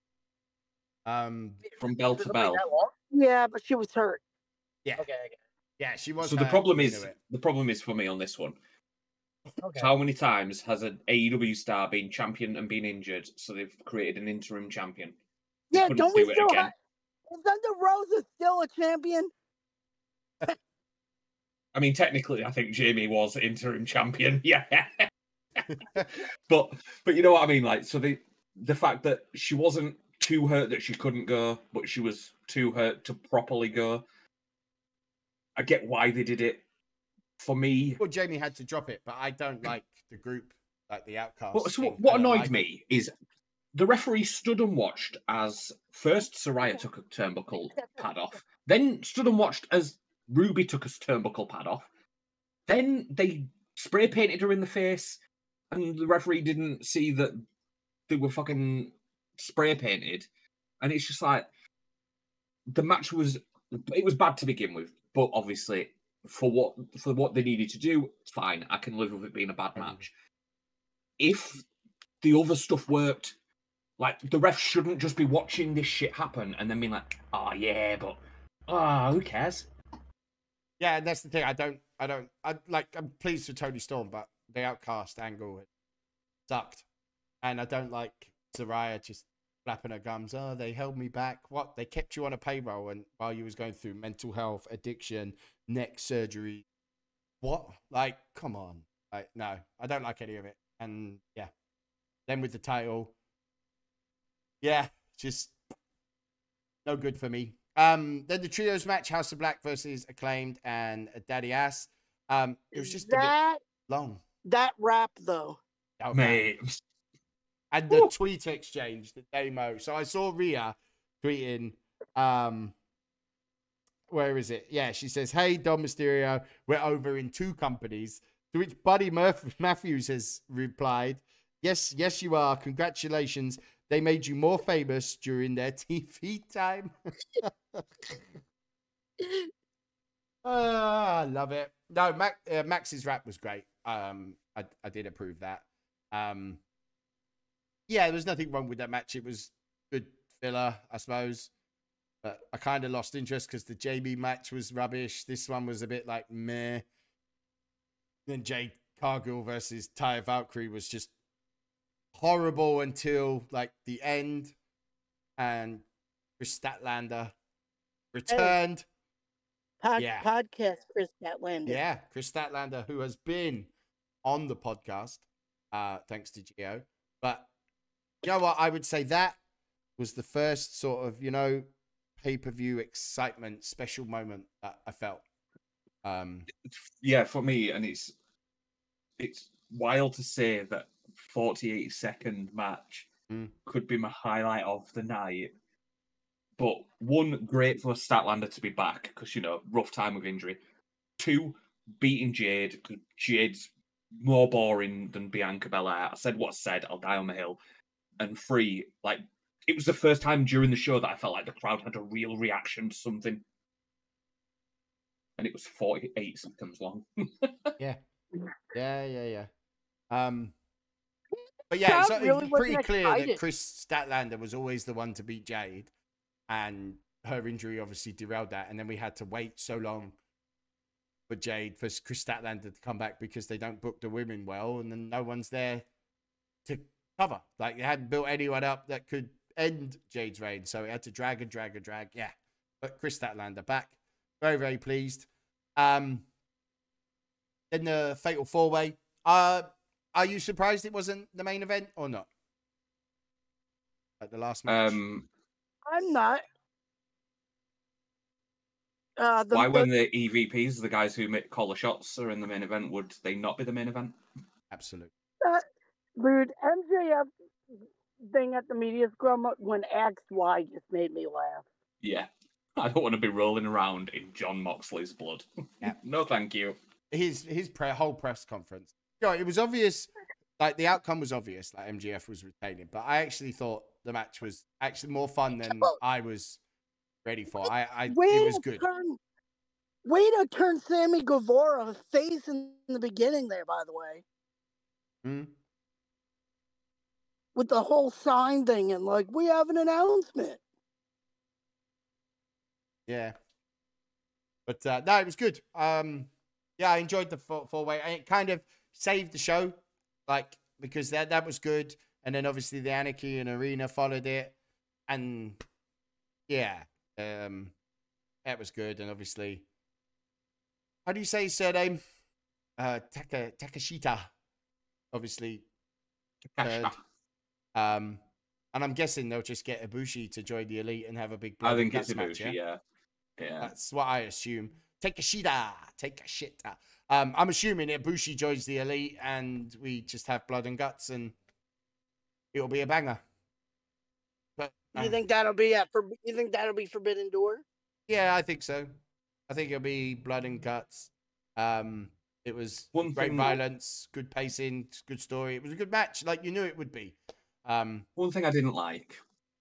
From bell to bell.
Yeah, but she was hurt.
Yeah.
Okay.
Yeah, she was.
So the problem is for me on this one. Okay. How many times has an AEW star been champion and been injured, so they've created an interim champion?
Yeah, don't we still have? Is Thunder Rosa still a champion?
I mean, technically, I think Jamie was interim champion. Yeah. but you know what I mean? Like, so the fact that she wasn't too hurt that she couldn't go, but she was too hurt to properly go. I get why they did it. For me,
well, Jamie had to drop it, but I don't like the group, like the Outcast.
Well, so what annoyed me is the referee stood and watched as first Saraya took a turnbuckle pad off, then stood and watched as Ruby took a turnbuckle pad off, then they spray painted her in the face, and the referee didn't see that they were fucking spray painted, and it's just like the match was bad to begin with. But obviously, for what they needed to do, it's fine. I can live with it being a bad match. If the other stuff worked, like the ref shouldn't just be watching this shit happen and then being like, "Oh yeah, but who cares?"
Yeah, and that's the thing. I'm pleased with Tony Storm, but the Outcast angle sucked, and I don't like Saraya just flapping her gums. Oh, they held me back. What? They kept you on a payroll and while you was going through mental health, addiction, neck surgery. What? Like, come on. Like, no, I don't like any of it. And yeah, then with the title, yeah, just no good for me. Then the trios match, House of Black versus Acclaimed and Daddy Ass. It was just a bit long.
That rap though.
Oh, man.
Mate.
And the tweet exchange that demo. So I saw Rhea tweeting, where is it? Yeah, she says, "Hey, Dom Mysterio, we're over in 2 companies." To which Buddy Matthews has replied, "Yes, yes, you are. Congratulations. They made you more famous during their TV time." I love it. No, Max's rap was great. I did approve that. Yeah, there was nothing wrong with that match. It was good filler, I suppose. But I kind of lost interest because the JB match was rubbish. This one was a bit like meh. Then Jade Cargill versus Taya Valkyrie was just horrible until like the end. And Chris Statlander returned. Yeah.
Podcast Chris Statlander.
Yeah, Chris Statlander, who has been on the podcast, thanks to Gio. But you know what? I would say that was the first sort of, pay-per-view excitement, special moment that I felt.
Yeah, for me, and it's wild to say that 48-second match could be my highlight of the night. But 1, great for Statlander to be back because, rough time with injury. 2, beating Jade because Jade's more boring than Bianca Belair. I said what I said. I'll die on the hill. And 3, it was the first time during the show that I felt like the crowd had a real reaction to something. And it was 48 seconds long.
Yeah. But yeah, it's
really
pretty
wasn't
clear
excited.
that Chris Statlander was always the one to beat Jade. And her injury obviously derailed that. And then we had to wait so long for Jade, for Chris Statlander to come back because they don't book the women well. And then no one's there to cover. Like, they hadn't built anyone up that could end Jade's reign. So it had to drag. Yeah. But Chris Statlander back. Very, very pleased. Then the Fatal 4-Way. Are you surprised it wasn't the main event or not? Like the last match?
I'm not.
Why, when the EVPs, the guys who call the shots, are in the main event, would they not be the main event?
Absolutely.
Dude, MJF thing at the media scrum when asked why just made me laugh.
Yeah. I don't want to be rolling around in John Moxley's blood.
Yeah.
No, thank you.
His whole press conference. It was obvious. Like, the outcome was obvious. Like, MJF was retaining. But I actually thought the match was actually more fun than I was ready for. It was good.
Way to turn Sammy Guevara face in the beginning there, by the way. With the whole sign thing and we have an announcement.
Yeah. But no, it was good. Yeah, I enjoyed the 4-way. And it kind of saved the show, because that was good. And then obviously the Anarchy and Arena followed it. And yeah, that was good. And obviously, how do you say his surname? Takashita. Obviously. Third. And I'm guessing they'll just get Ibushi to join the Elite and have a big blood
I think
and
it's
guts match,
Ibushi, yeah.
That's what I assume. Takashita. I'm assuming Ibushi joins the Elite and we just have blood and guts and it'll be a banger. But
you think that'll be Forbidden Door?
Yeah, I think so. I think it'll be blood and guts. It was great violence, good pacing, good story. It was a good match, like you knew it would be.
One thing I didn't like: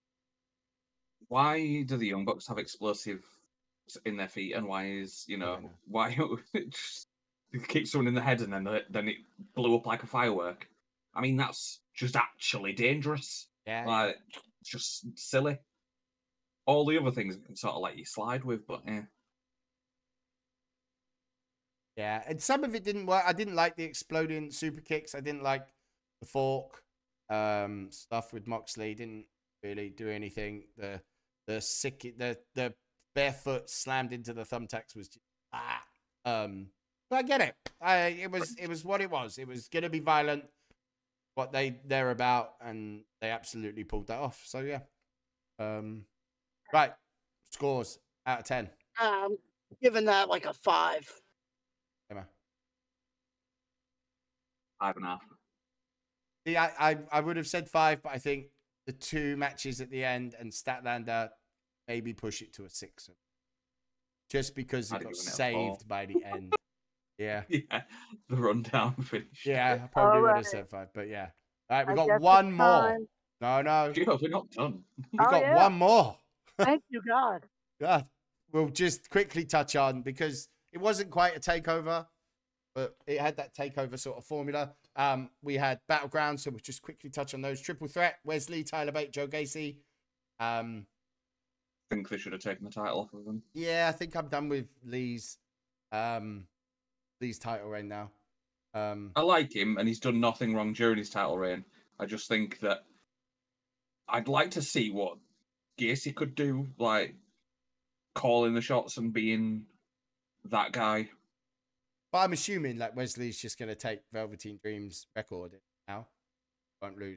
why do the Young Bucks have explosives in their feet, and why is why just kick someone in the head and then it blew up like a firework? I mean, that's just actually dangerous.
Yeah,
it's just silly. All the other things can sort of let you slide with, but yeah.
Yeah, and some of it didn't work. I didn't like the exploding super kicks. I didn't like the fork stuff with Moxley. Didn't really do anything. The barefoot slammed into the thumbtacks was just, but I get it. It was what it was. It was gonna be violent, what they're about, and they absolutely pulled that off. So yeah. Right. Scores out of 10.
Giving that a 5.
I 5.5.
See, I would have said 5, but I think the 2 matches at the end and Statlander maybe push it to a 6. Just because it
I'd
got
given it a 4.
saved by the end. Yeah.
Yeah, the rundown finish.
Yeah, I probably would have
Alright.
said 5, but yeah. All right, we
I
got
guess
one
it's
more.
time.
No.
Gio, we're not done.
We
Oh,
got
yeah.
one more.
Thank you, God.
God. We'll just quickly touch on, because it wasn't quite a takeover, but it had that takeover sort of formula. We had Battleground, so we'll just quickly touch on those. Triple Threat, Wesley, Tyler Bate, Joe Gacy.
I think they should have taken the title off of them.
Yeah, I think I'm done with Lee's title reign now.
I like him, and he's done nothing wrong during his title reign. I just think that I'd like to see what Gacy could do, like calling the shots and being that guy.
But I'm assuming like Wesley's just going to take Velveteen Dream's record now. Won't lose.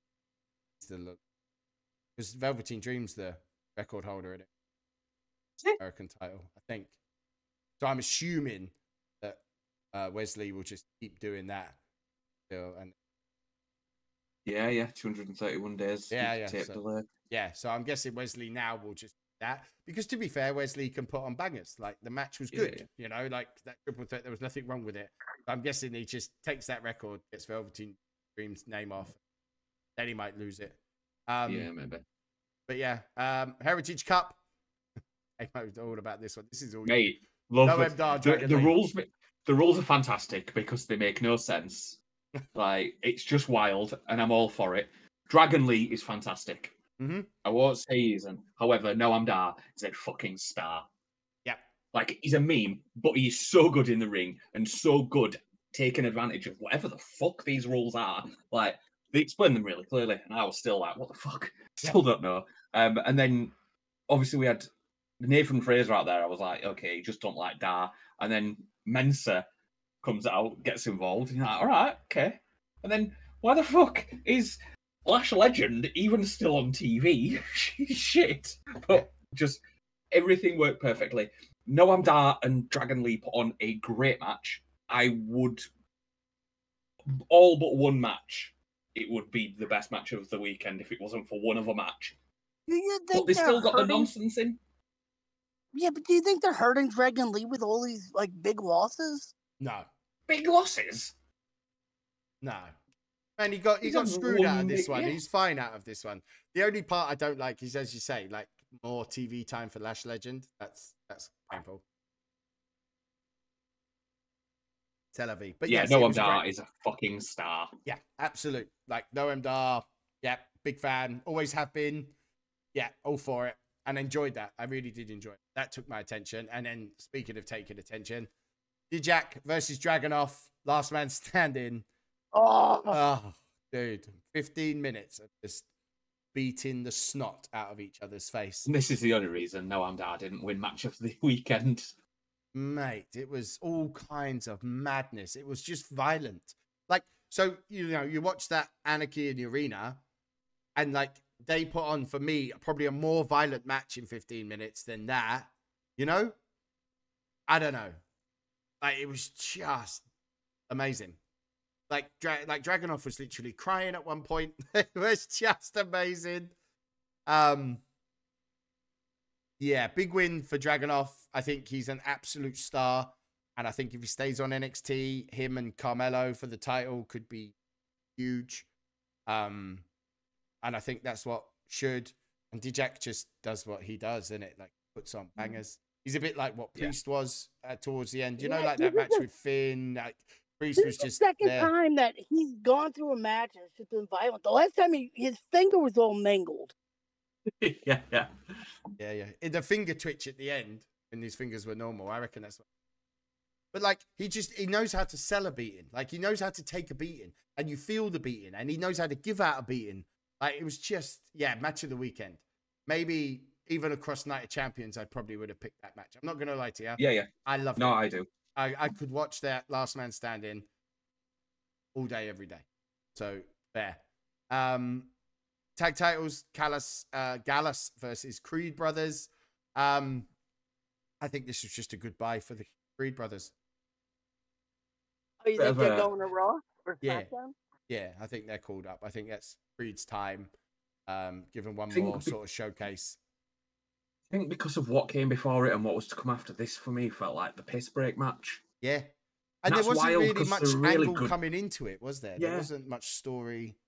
Because Velveteen Dream's the record holder in it. American title, I think. So I'm assuming that Wesley will just keep doing that. Still, and
Yeah, 231 days.
Yeah,
Tape
so-
delay.
yeah, so I'm guessing Wesley now will just do that, because to be fair, Wesley can put on bangers. Like the match was good,
Yeah.
you know, like that triple threat. There was nothing wrong with it. So I'm guessing he just takes that record, gets Velveteen Dream's name off, then he might lose it.
Yeah, maybe.
But yeah, Heritage Cup. I know all about this one. This is all
Mate, love
No
it.
Emdar, Dragon
The
Lee.
rules. The rules are fantastic because they make no sense. Like it's just wild, and I'm all for it. Dragon Lee is fantastic.
Mhm.
I won't say he isn't. However, Noam Dar is a fucking star.
Yep.
Like he's a meme, but he's so good in the ring and so good taking advantage of whatever the fuck these rules are. Like they explain them really clearly, and I was still like, "What the fuck?" Still don't know. And then obviously we had Nathan Fraser out there. I was like, "Okay, you just don't like Dar." And then Mensa comes out, gets involved. And you're like, "All right, okay." And then why the fuck is Lash Legend even still on TV? Shit. But just everything worked perfectly. Noam Dar and Dragon Lee put on a great match. I would all but one match. It would be the best match of the weekend if it wasn't for one other match.
Do you
But
think
they
they're
still got the
hurting?
nonsense in.
Yeah, but do you think they're hurting Dragon Lee with all these like big losses?
No,
Big losses.
no. And he got
He's
screwed out of
won
this
it,
one.
yeah.
He's fine out of this one. The only part I don't like is, as you say, like more TV time for Lash Legend. That's painful. Tel Aviv. But
Yeah,
yes, it
Noam
was
Dar
great.
is a fucking star.
Yeah, absolute. Like Noam Dar. Yeah, big fan. Always have been. Yeah, all for it. And enjoyed that. I really did enjoy it. That took my attention. And then speaking of taking attention, Dijak versus Dragunov, last man standing.
Oh,
Oh, dude, 15 minutes of just beating the snot out of each other's face.
And this is the only reason Noam Dar didn't win match of the weekend.
Mate, it was all kinds of madness. It was just violent. Like, so, you know, you watch that Anarchy in the Arena, and like they put on, for me, probably a more violent match in 15 minutes than that. You know? I don't know. Like, it was just amazing. Like Dragunov was literally crying at one point. It was just amazing. Yeah, big win for Dragunov. I think he's an absolute star. And I think if he stays on NXT, him and Carmelo for the title could be huge. And I think that's what should. And Dijak just does what he does, innit? Like, puts on bangers. He's a bit like what Priest was towards the end. You know,
Yeah,
like that
this
match
is
with Finn. Like, Priest
this
was
is the
just
second
there.
time that he's gone through a match and it's just been violent. The last time his finger was all mangled.
yeah.
Yeah. In the finger twitch at the end, when his fingers were normal, I reckon that's what. But like, he knows how to sell a beating. Like, he knows how to take a beating, and you feel the beating, and he knows how to give out a beating. Like, it was just, match of the weekend. Maybe even across Night of Champions, I probably would have picked that match. I'm not going to lie to you.
Yeah.
I love it.
No, I do.
I could watch that Last Man Standing all day, every day. So, fair. Tag titles, Gallus versus Creed Brothers. I think this was just a goodbye for the Creed Brothers.
you
Bit
think
of
they're
a-
going to Raw or
Yeah.
SmackDown?
Yeah, I think they're called up. I think that's Creed's time. Give him one
think
more
be-
sort of showcase.
I think because of what came before it and what was to come after this, for me, felt like the piss break match.
Yeah.
And
And there
that's
wasn't
wild,
really
'cause
much
they're really
angle
good.
coming into it, was there? There
Yeah.
wasn't much story.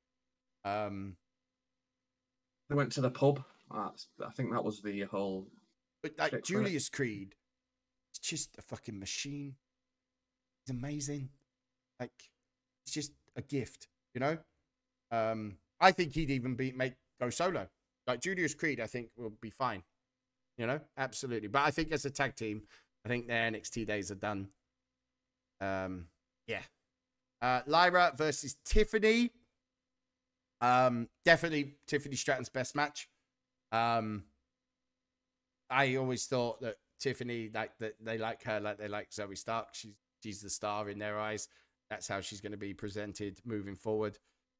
They went to the pub. I think that was the whole.
But like
Shit for it.
Julius Creed, it's just a fucking machine. He's amazing. Like, it's just a gift, you know? I think he'd even go solo. Like Julius Creed, I think will be fine. You know, absolutely. But I think as a tag team, I think their NXT days are done. Yeah. Lyra versus Tiffany. Definitely Tiffany Stratton's best match. I always thought that Tiffany, like that they like her like they like Zoe Stark. She's the star in their eyes. That's how she's going to be presented moving forward.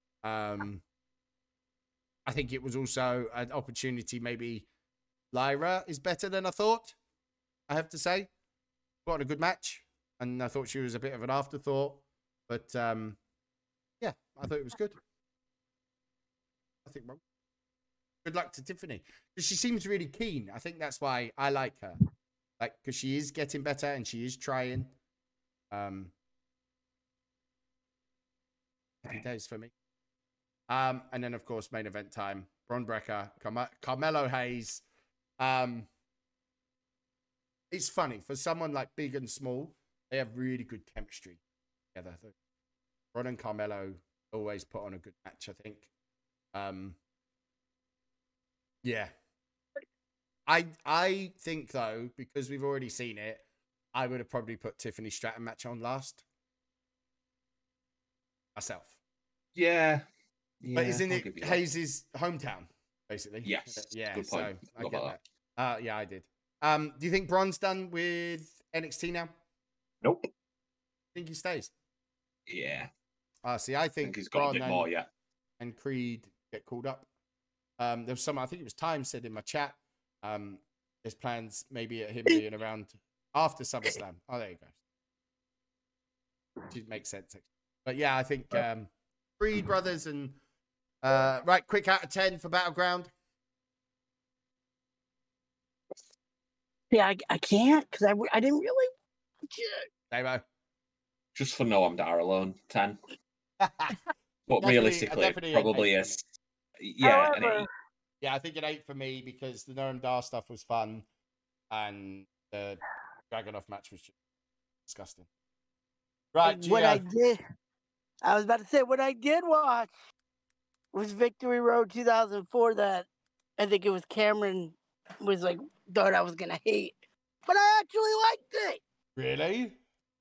I think it was also an opportunity. Maybe Lyra is better than I thought, I have to say. Got a good match, and I thought she was a bit of an afterthought. But yeah, I thought it was good. I think good luck to Tiffany, because she seems really keen. I think that's why I like her, like because she is getting better and she is trying. Happy days for me. And then of course main event time: Bron Breakker, Carmelo Hayes. It's funny for someone like big and small, they have really good chemistry together. Bron and Carmelo always put on a good match, I think. Yeah. I think though, because we've already seen it, I would have probably put Tiffany Stratton match on last. Myself.
Yeah.
But isn't
I'll
it
give you that.
Hayes' hometown, basically?
Yes.
Yeah,
Good
so
point.
I
Forgot
get
about
that. Yeah, I did. Do you think Bron's done with NXT now?
Nope.
Think he stays?
Yeah.
See, I
I
think
think he's got
Bron
a bit more yet.
and Creed get called up. There was someone, I think it was Time, said in my chat, there's plans maybe at him being around after SummerSlam. Oh, there you go. It makes sense. But yeah, I think Creed brothers and right, quick out of 10 for Battleground.
Yeah, I can't because I didn't really watch it.
Damo.
Just for Noam Dar alone, 10. But
Definitely-
realistically,
definitely an
probably
8 for
is. Yeah, an
However,
8.
Yeah, I think an 8 for me because the Noam Dar stuff was fun and the Dragunov match was just disgusting. Right,
what I
Gio.
did, I was about to say what I did watch was Victory Road 2004. That I think it was Cameron was like thought I was gonna hate, but I actually liked it.
Really?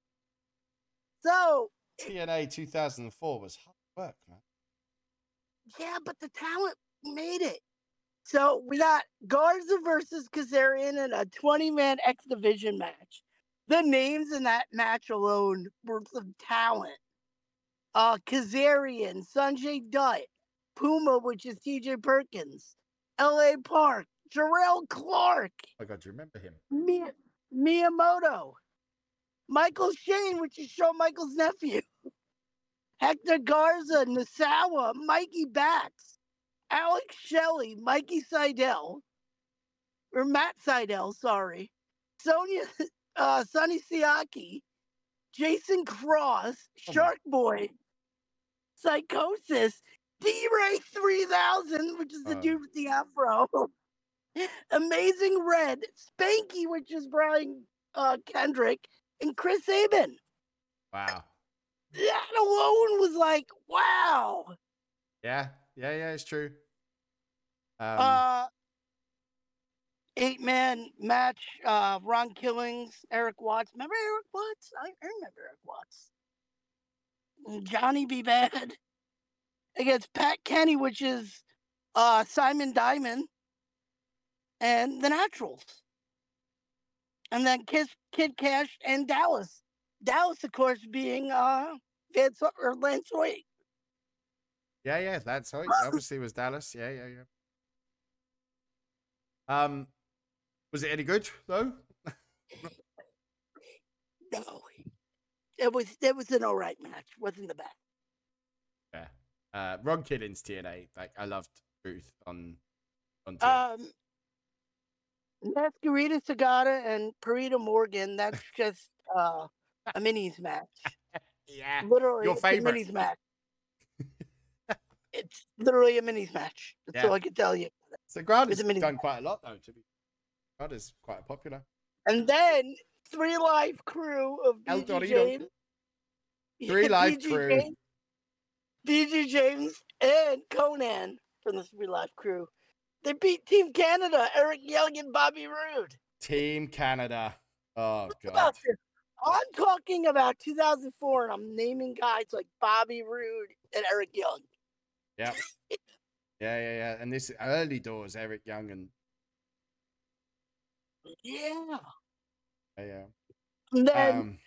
So
TNA 2004 was hard work, man.
yeah, but the talent made it. So we got Garza versus Kazarian in a 20-man X Division match. The names in that match alone were some talent. Kazarian, Sanjay Dutt, Puma, which is TJ Perkins, L.A. Park, Jarrell Clark,
Oh, God, do you remember him?
Miyamoto, Michael Shane, which is Shawn Michaels' nephew, Hector Garza, Nasawa, Mikey Batts, Alex Shelley, Mikey Seidel, or Matt Seidel, sorry, Sonny Siaki, Jason Cross, Shark Boy, Psychosis, D-Ray 3000, which is the dude with the afro, Amazing Red, Spanky, which is Brian Kendrick, and Chris Sabin.
Wow.
That alone was like, wow.
Yeah, it's true.
8-man match, Ron Killings, Eric Watts. Remember Eric Watts? I remember Eric Watts. Johnny B. Bad against Pat Kenny, which is Simon Diamond, and the Naturals. And then Kid Cash and Dallas. Dallas, of course, being Lance Hoyt.
Yeah, that's how it obviously was Dallas. Yeah. Was it any good though?
No. it was an alright match. Wasn't the best.
Yeah. Ron Killings TNA. Like I loved Truth on TNA.
Masquerita Sagata and Parita Morgan. That's just a minis match.
Yeah.
Literally,
Your
it's a
favorite.
minis match. It's literally a minis match. That's all I can tell you.
So Grada's
It's a minis
done
match.
quite a lot though. Grada's quite popular.
And then 3 Live Crew of
El
BG
Dorito.
James.
3 Live
BG
Crew.
James, BG James and Conan from the 3 Live Crew. They beat Team Canada, Eric Young and Bobby Roode.
Team Canada. Oh God.
About this. I'm talking about 2004, and I'm naming guys like Bobby Roode and Eric Young.
Yeah. Yeah. And this early doors, Eric Young and
Yeah.
yeah.
And then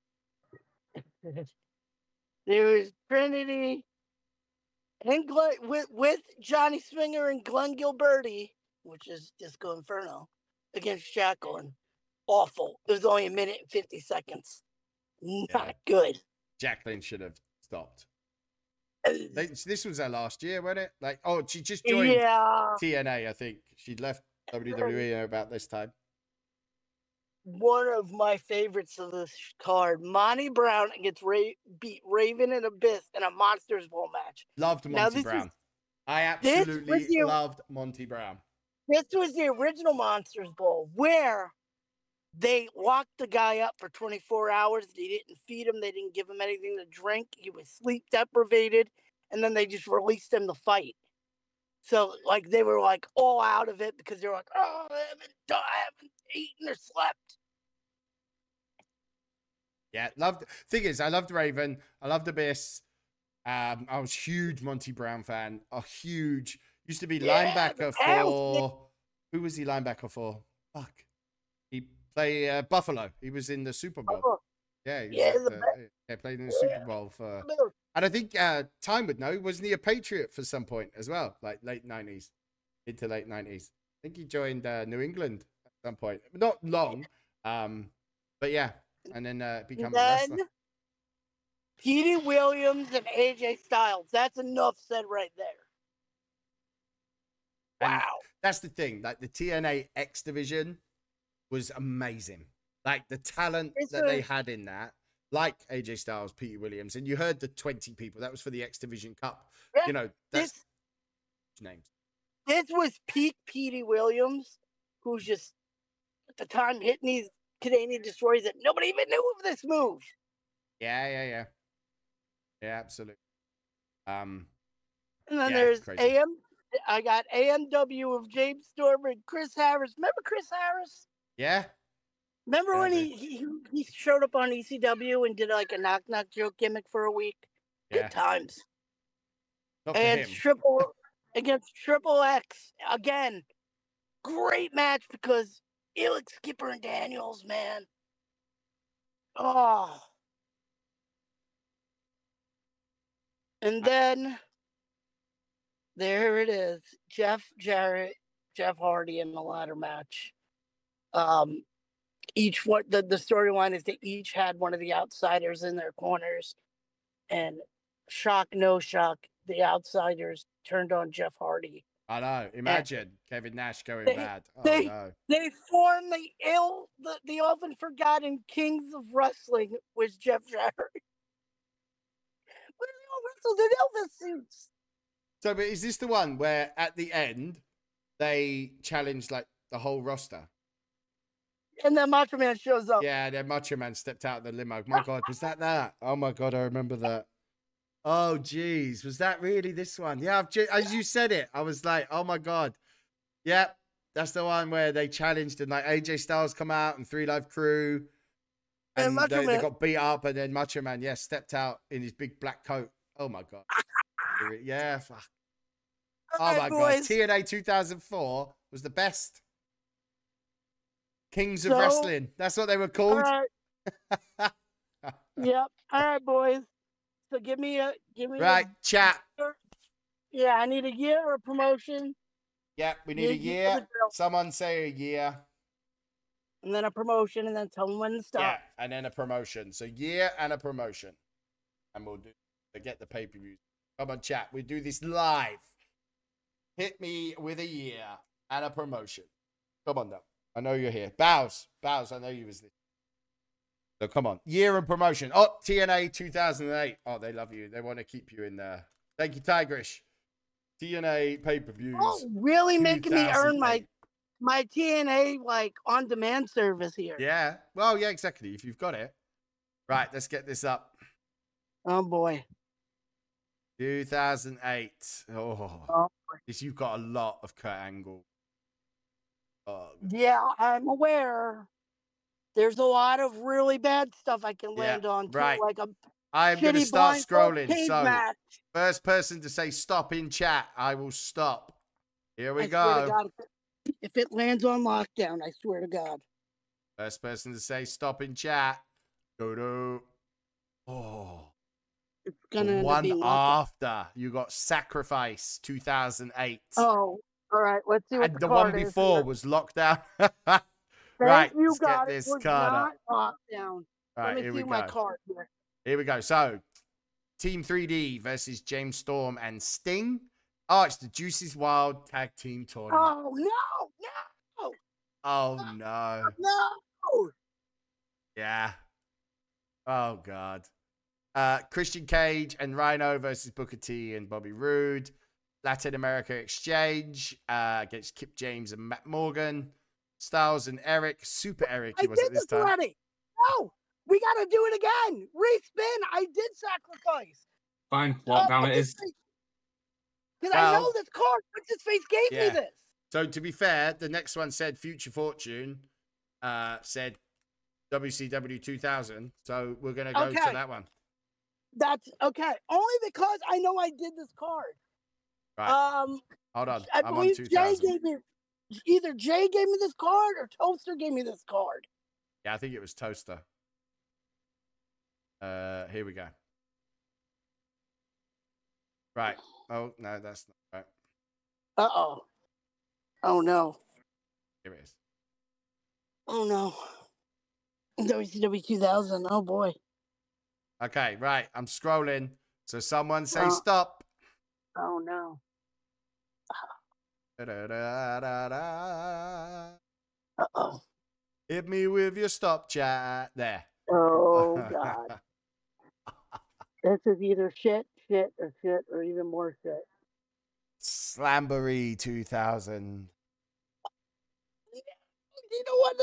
there was Trinity and with Johnny Swinger and Glenn Gilberti, which is Disco Inferno, against Jacqueline. Awful. It was only 1 minute and 50 seconds. Not good.
Jacqueline should have stopped. This was her last year, wasn't it? Like, oh, she just joined TNA, I think. She'd left WWE about this time.
One of my favorites of this card, Monty Brown gets beat Raven and Abyss in a Monsters Bowl match.
Loved Monty Brown. I absolutely loved Monty Brown.
This was the original Monsters Bowl where they locked the guy up for 24 hours. They didn't feed him. They didn't give him anything to drink. He was sleep deprivated. And then they just released him to fight. So, like, they were, like, all out of it because they were like, oh, I haven't eaten or slept.
Yeah, thing is, I loved Raven. I loved Abyss. I was a huge Monty Brown fan. Used to be linebacker for... Who was he linebacker for? Fuck. He played Buffalo. He was in the Super Bowl. Yeah, he played in the Super Bowl for... And I think Time would know. Wasn't he a Patriot for some point as well? Like late 90s, into late 90s. I think he joined New England at some point. Not long, but yeah. And then become a wrestler.
Petey Williams and AJ Styles. That's enough said right there.
And
wow.
That's the thing. Like the TNA X division was amazing. Like the talent they had in that. Like AJ Styles, Petey Williams, and you heard the 20 people. That was for the X Division Cup.
Yeah,
you know, that's names.
This was peak Petey Williams, who's just at the time hitting these Canadian destroyers that nobody even knew of this move.
Yeah, absolutely.
And then there's crazy. I got AMW of James Storm and Chris Harris. Remember Chris Harris?
Yeah.
Remember when he showed up on ECW and did like a knock-knock joke gimmick for a week?
Yeah.
Good times.
Not
and against Triple X again. Great match because Elix, Skipper, and Daniels, man. Oh. And then there it is. Jeff Jarrett, Jeff Hardy in the ladder match. Each one, the storyline is they each had one of the outsiders in their corners, and shock, no shock, the outsiders turned on Jeff Hardy.
I know. Imagine Kevin Nash going bad. Oh no.
They formed the often forgotten Kings of Wrestling with Jeff Jarrett. But they all wrestled in Elvis suits.
So, but is this the one where at the end they challenged like the whole roster?
And then Macho Man shows up.
Yeah, then Macho Man stepped out of the limo. My God, was that? Oh my God, I remember that. Oh, geez. Was that really this one? Yeah, as you said it, I was like, oh my God. Yeah, that's the one where they challenged and like AJ Styles come out and 3 Live Crew. And they got beat up and then Macho Man, stepped out in his big black coat. Oh my God. Yeah, fuck. Oh my God. TNA 2004 was the best. Kings of Wrestling. That's what they were called.
All right. Yep. All right, boys. So give me
right, chat.
Yeah, I need a year or a promotion.
Yep, we need a year. Someone say a year.
and then a promotion, and then tell them when to stop.
Yeah, and then a promotion. So year and a promotion. And we'll do to get the pay-per-views. Come on, chat. We do this live. Hit me with a year and a promotion. Come on, though. I know you're here. Bows, I know you was there. So come on. Year and promotion. Oh, TNA 2008. Oh, they love you. They want to keep you in there. Thank you, Tigrish. TNA pay-per-views.
Oh, really making me earn
2008.
my TNA like on-demand service here.
Yeah. Well, yeah, exactly. If you've got it. Right, let's get this up.
Oh boy.
2008. Oh, this you've got a lot of Kurt Angle. Oh,
Yeah, I'm aware. There's a lot of really bad stuff I can land on too,
right.
like a
I'm going to
shitty
start
blindfold
scrolling.
cage
So,
match.
first person to say stop in chat, I will stop. Here we
I swear to
go.
God, if it lands on lockdown, I swear to God.
First person to say stop in chat. Go. Oh.
It's gonna end up
One
being lockdown.
after you got Sacrifice 2008.
Oh, all right. Let's see what
And
the
the
card
one
is
before
here.
was Lockdown.
Thank
Right,
you,
let's
God.
get
It
this
was
card
not
up.
lockdown.
All
Let
right,
me
here
see
we
my
go.
card here.
Here we go. So, Team 3D versus James Storm and Sting. Oh, it's the Juices Wild Tag Team Tournament.
Oh no!
Oh, no.
No!
Yeah. Oh, God. Christian Cage and Rhino versus Booker T and Bobby Roode. Latin America Exchange against Kip James and Matt Morgan. Styles and Eric. Super Eric, he
I
was
did
at this
this
time.
already. No, we gotta do it again. Respin. I did Sacrifice.
Fine, lockdown it is.
Because I know
Well,
this card. What's his face gave me
yeah.
this.
So, to be fair, the next one said Future Fortune, said WCW 2000. So, we're going to go to that one.
That's okay. Only because I know I did this card.
Right. Hold on.
I
I'm on
believe Jay
2000.
gave me either Jay gave me this card or Toaster gave me this card.
Yeah, I think it was Toaster. Here we go. Right. Oh, no, that's not right.
Uh-oh. Oh, no.
Here it is.
Oh, no. WCW 2000. Oh, boy.
Okay, right. I'm scrolling. So someone say
Oh.
stop.
Oh, no.
Da-da-da-da-da.
Uh-oh.
Hit me with your stop chat. There.
Oh, God. This is either shit, or even more shit.
Slamboree 2000.
You know what that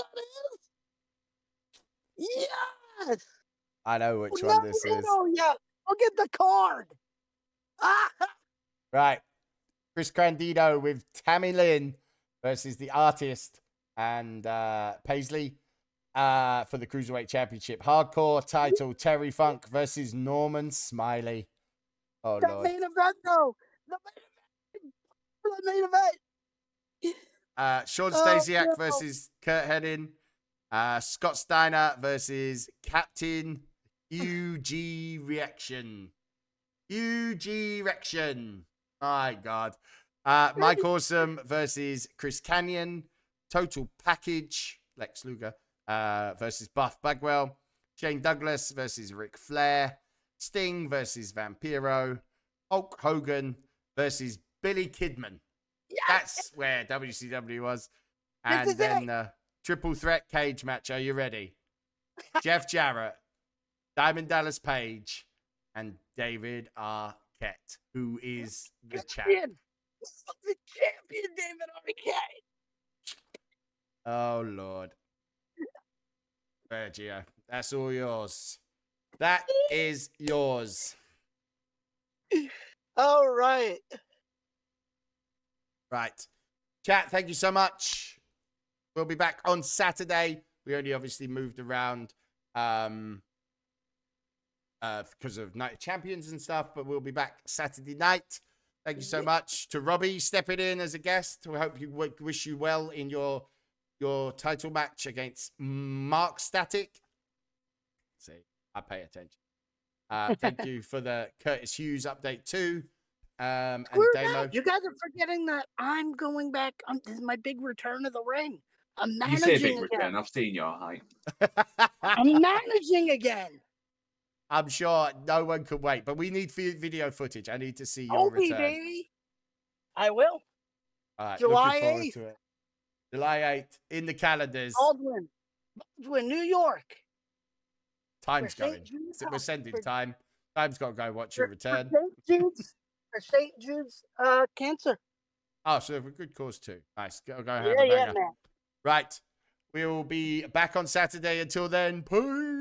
is? Yes!
I know which one this is.
Oh, yeah. Look at the card. Ah!
Right. Chris Candido with Tammy Lynn versus the Artist and Paisley for the Cruiserweight Championship. Hardcore title, Terry Funk versus Norman Smiley. Oh,
The
Lord.
main event, though. The main event.
Sean
Oh,
Stasiak
no.
versus Kurt Hennig. Scott Steiner versus Captain UG Reaction. UG Reaction. My God. Mike Awesome versus Chris Kanyon. Total Package. Lex Luger versus Buff Bagwell. Shane Douglas versus Ric Flair. Sting versus Vampiro. Hulk Hogan versus Billy Kidman.
Yes!
That's where WCW was.
This
And
is
then triple threat cage match. Are you ready? Jeff Jarrett, Diamond Dallas Page, and David Arquette, who is the champ.
The champion, David Arquette.
Oh, Lord. There, Gio. That's all yours. That is yours.
All right.
Right. Chat, thank you so much. We'll be back on Saturday. We only obviously moved around because of Night of Champions and stuff, but we'll be back Saturday night. Thank you so much to Robbie stepping in as a guest. We hope you wish you well in your title match against Mark Static. See, I pay attention. Thank you for the Curtis Hughes update too. And
Screw
Damo.
that. You guys are forgetting that I'm going back. This is my big return of the ring. I'm
You say
managing
big return.
again.
I've seen your height.
I'm managing again.
I'm sure no one could wait, but we need video footage. I need to see your
Obi,
return.
baby. I will.
All right,
July
looking forward
8th.
to it. July 8th in the calendars.
Baldwin, New York.
Time's
for St.
going.
Jude's
We're
House.
sending
For-
time. Time's got to go watch your return.
For St. Jude's cancer.
Oh, so for a good cause too. Nice. Go have a
Yeah,
banger.
man.
Right. We'll be back on Saturday. Until then, peace.